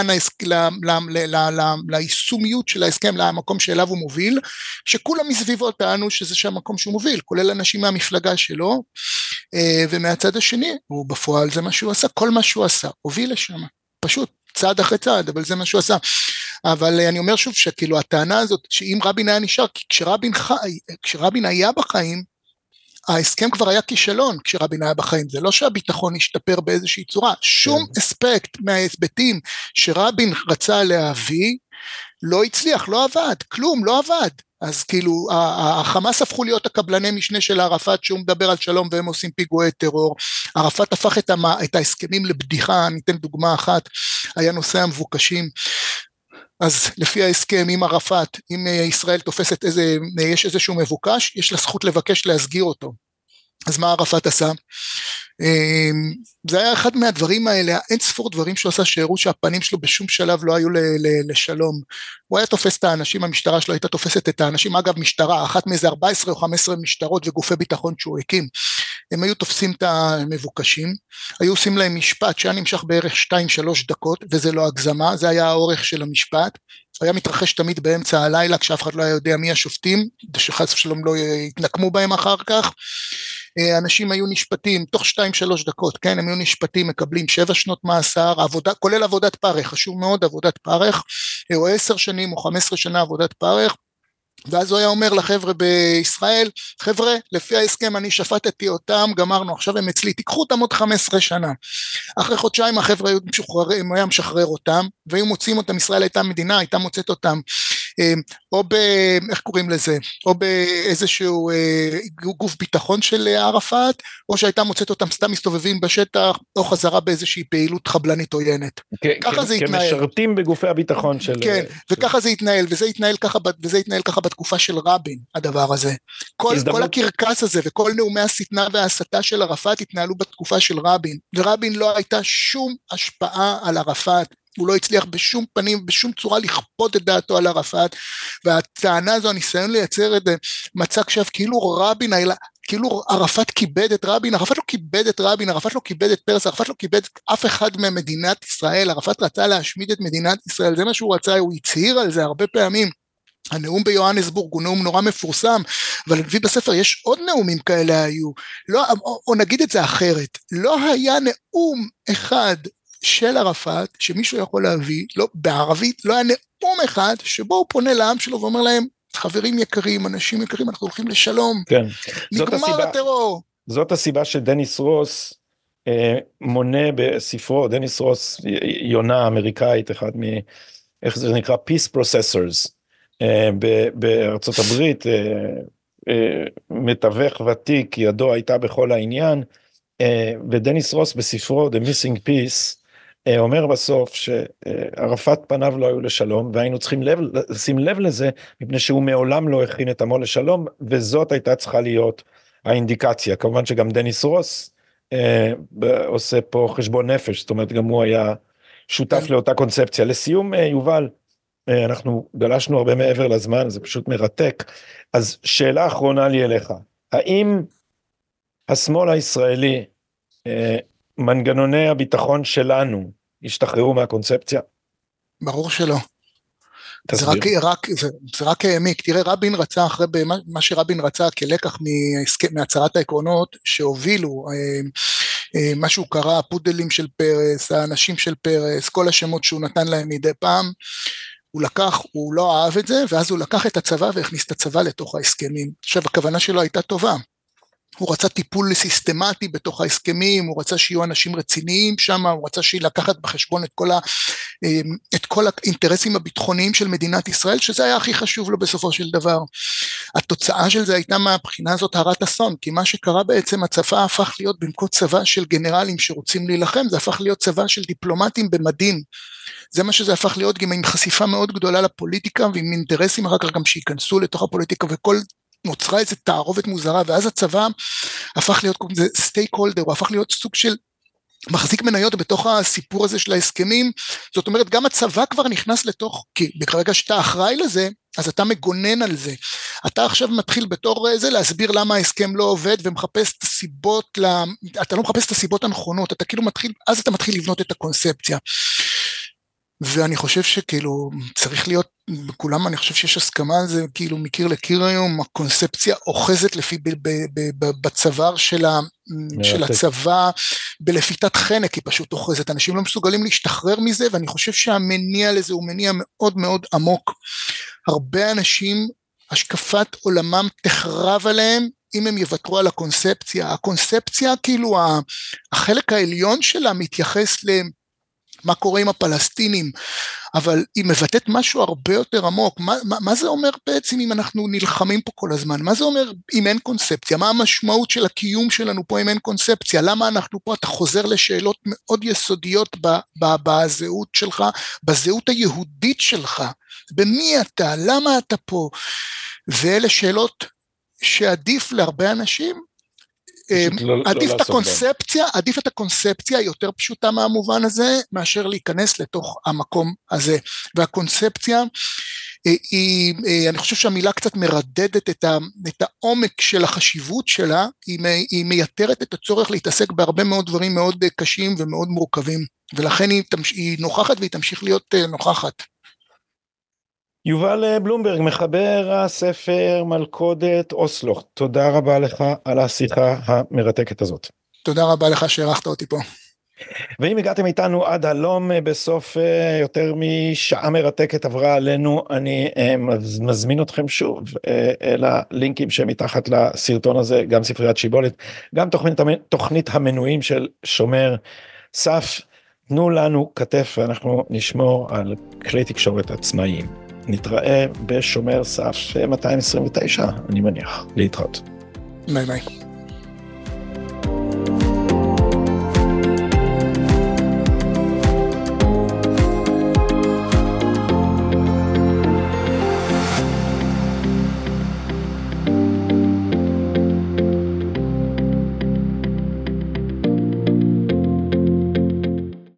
ליישומיות של ההסכם, למקום שאליו הוא מוביל, שכולם מסביבו טענו שזה שהמקום שהוא מוביל, כולל אנשים מהמפלגה שלו, ומהצד השני, הוא בפועל זה מה שהוא עשה, כל מה שהוא עשה, הוביל לשם, פשוט צעד אחרי צעד, אבל זה מה שהוא עשה. אבל אני אומר שוב שכאילו הטענה הזאת, שאם רבין היה נשאר, כי כשרבין היה בחיים, ההסכם כבר היה כישלון כשרבין היה בחיים, זה לא שהביטחון השתפר באיזושהי צורה, שום אספקט מההסבטים שרבין רצה להביא, לא הצליח, לא עבד, כלום, לא עבד. אז כאילו החמאס הפכו להיות הקבלני משנה של ערפאת שהוא מדבר על שלום והם עושים פיגועי טרור, ערפאת הפך את ההסכמים לבדיחה, אני אתן דוגמה אחת, היה נושא המבוקשים, אז לפי ההסכם עם ערפאת, אם ישראל תופסת יש איזשהו מבוקש, יש לה זכות לבקש להסגיר אותו, אז מה ערפאת עשה? זה היה אחד מהדברים האלה, אין ספור דברים שהוא עשה שהראו שהפנים שלו בשום שלב לא היו לשלום, הוא היה תופס את האנשים, המשטרה שלו הייתה תופסת את האנשים, אגב משטרה, אחת מאיזה 14 או 15 משטרות וגופי ביטחון שהוא הקים, הם היו תופסים את המבוקשים, היו עושים להם משפט שהיה נמשך בערך 2-3 דקות, וזה לא הגזמה, זה היה האורך של המשפט, היה מתרחש תמיד באמצע הלילה, כשאף אחד לא היה יודע מי השופטים, שחס ושלום לא יתנקמו בהם אחר כך, אנשים היו נשפטים תוך 2-3 דקות, כן, הם היו נשפטים, מקבלים 7 שנות מאסר, כולל עבודת פרך, חשוב מאוד עבודת פרך, או 10 שנים או 15 שנה עבודת פרך, ואז הוא היה אומר לחבר'ה בישראל, חבר'ה, לפי ההסכם אני שפטתי אותם, גמרנו, עכשיו הם אצלי, תיקחו אותם עוד 15 שנה. אחרי חודשיים החבר'ה הם היה משחרר אותם, והיו מוצאים אותם, ישראל הייתה מדינה, הייתה מוצאת אותם, או איך קוראים לזה, או באיזשהו גוף ביטחון של ערפאת, או שהייתה מוצאת אותם סתם מסתובבים בשטח, או חזרה באיזושהי פעילות חבלנית עוינת. ככה זה התנהל. כמשרתים בגופי הביטחון של... כן, וככה זה התנהל, וזה התנהל ככה בתקופה של רבין, הדבר הזה. כל הקרקס הזה, וכל נאומי השטנה וההסתה של ערפאת התנהלו בתקופה של רבין, ורבין לא הייתה שום השפעה על ערפאת, הוא לא הצליח בשום פנים, בשום צורה לכפות את דעתו על ערפאת, והטענה הזו, הניסיון לייצר את מצג שווא, כאילו ערפאת כיבד את רבין, ערפאת לא כיבד את רבין, ערפאת לא כיבד את פרס, ערפאת לא כיבד אף אחד ממדינת ישראל, ערפאת רצה להשמיד את מדינת ישראל, זה מה שהוא רצה, הוא הצהיר על זה הרבה פעמים, הנאום ביוהנסבורג הוא נאום נורא מפורסם, אבל לפי בספר יש עוד נאומים כאלה היו, לא, או נגיד את זה אחרת, לא היה נאום אחד של ערפאת, שמישהו יכול להביא, לא, בערבית, לא היה נאום אחד, שבו הוא פונה לעם שלו ואומר להם, חברים יקרים, אנשים יקרים, אנחנו הולכים לשלום, כן. נגמר הטרור. זאת הסיבה שדניס רוס מונה בספרו, דניס רוס, יונה אמריקאית, אחד איך זה נקרא, Peace Processors, בארצות הברית, מתווך ותיק, ידו הייתה בכל העניין, ודניס רוס בספרו, The Missing Peace, אומר בסוף שערפאת פניו לא היו לשלום, והיינו צריכים לשים לב לזה, מפני שהוא מעולם לא הכין את עמו לשלום, וזאת הייתה צריכה להיות האינדיקציה. כמובן שגם דניס רוס עושה פה חשבון נפש, זאת אומרת גם הוא היה שותף לאותה קונספציה. לסיום יובל, אנחנו גלשנו הרבה מעבר לזמן, זה פשוט מרתק, אז שאלה אחרונה לי אליך, האם השמאל הישראלי, מנגנוני הביטחון שלנו השתחררו מהקונספציה? ברור שלא. זה רק העמיק. תראה, רבין רצה אחרי מה שרבין רצה כלקח מהצהרת העקרונות שהובילו, מה שהוא קרא, הפודלים של פרס, האנשים של פרס, כל השמות שהוא נתן להם מדי פעם, הוא לא אהב את זה, ואז הוא לקח את הצבא והכניס את הצבא לתוך ההסכמים. עכשיו, הכוונה שלו הייתה טובה. הוא רצה טיפול סיסטמטי בתוך ההסכמים, הוא רצה שיהיו אנשים רציניים שם, הוא רצה לקחת בחשבון את כל האינטרסים הביטחוניים של מדינת ישראל, שזה היה הכי חשוב לו בסופו של דבר. התוצאה של זה הייתה מהבחינה הזאת הרת אסון, כי מה שקרה בעצם, הצבא הפך להיות במקום צבא של גנרלים שרוצים להילחם, זה הפך להיות צבא של דיפלומטים במדים, זה מה שזה הפך להיות גם עם חשיפה מאוד גדולה לפוליטיקה, ועם אינטרסים אחר כך גם שיכנסו לתוך הפוליטיקה, וכל נוצרה איזו תערובת מוזרה, ואז הצבא הפך להיות סטייק הולדר, הוא הפך להיות סוג של מחזיק מניות בתוך הסיפור הזה של ההסכמים, זאת אומרת גם הצבא כבר נכנס לתוך, כי ברגע שאתה אחראי לזה, אז אתה מגונן על זה, אתה עכשיו מתחיל בתור זה להסביר למה ההסכם לא עובד, ומחפש את הסיבות, אתה לא מחפש את הסיבות הנכונות, אתה כאילו מתחיל, אז אתה מתחיל לבנות את הקונספציה, ואני חושב שכאילו צריך להיות, בכולם אני חושב שיש הסכמה על זה, כאילו מקיר לקיר היום, הקונספציה אוחזת לפי בצוואר של הצבא, בלפיתת חנק היא פשוט אוחזת, אנשים לא מסוגלים להשתחרר מזה, ואני חושב שהמניע לזה הוא מניע מאוד מאוד עמוק, הרבה אנשים, השקפת עולמם תחרב עליהם, אם הם יוותרו על הקונספציה, הקונספציה כאילו החלק העליון שלה מתייחס מה קורה עם הפלסטינים, אבל היא מבטאת משהו הרבה יותר עמוק, מה זה אומר בעצם אם אנחנו נלחמים פה כל הזמן, מה זה אומר אם אין קונספציה, מה המשמעות של הקיום שלנו פה אם אין קונספציה, למה אנחנו פה, אתה חוזר לשאלות מאוד יסודיות בזהות שלך, בזהות היהודית שלך, במי אתה, למה אתה פה, ואלה שאלות שעדיף להרבה אנשים, עדיף את הקונספציה היותר פשוטה מהמובן הזה, מאשר להיכנס לתוך המקום הזה, והקונספציה, אני חושב שהמילה קצת מרדדת את העומק של החשיבות שלה, היא מייתרת את הצורך להתעסק בהרבה מאוד דברים מאוד קשים ומאוד מורכבים, ולכן היא נוכחת והיא תמשיך להיות נוכחת. יובל בלומברג, מחבר הספר מלכודת אוסלו, תודה רבה לך על השיחה המרתקת הזאת. תודה רבה לך שערכת אותי פה. ואם הגעתם איתנו עד הלום, בסוף יותר משעה מרתקת עברה עלינו, אני מזמין אתכם שוב ללינקים שמתחת לסרטון הזה, גם ספריית שיבולת, גם תוכנית המנויים של שומר סף, תנו לנו כתף ואנחנו נשמור על כלי תקשורת עצמאיים. נתראה בשומר סף 229, אני מניח, להתראות. ביי ביי.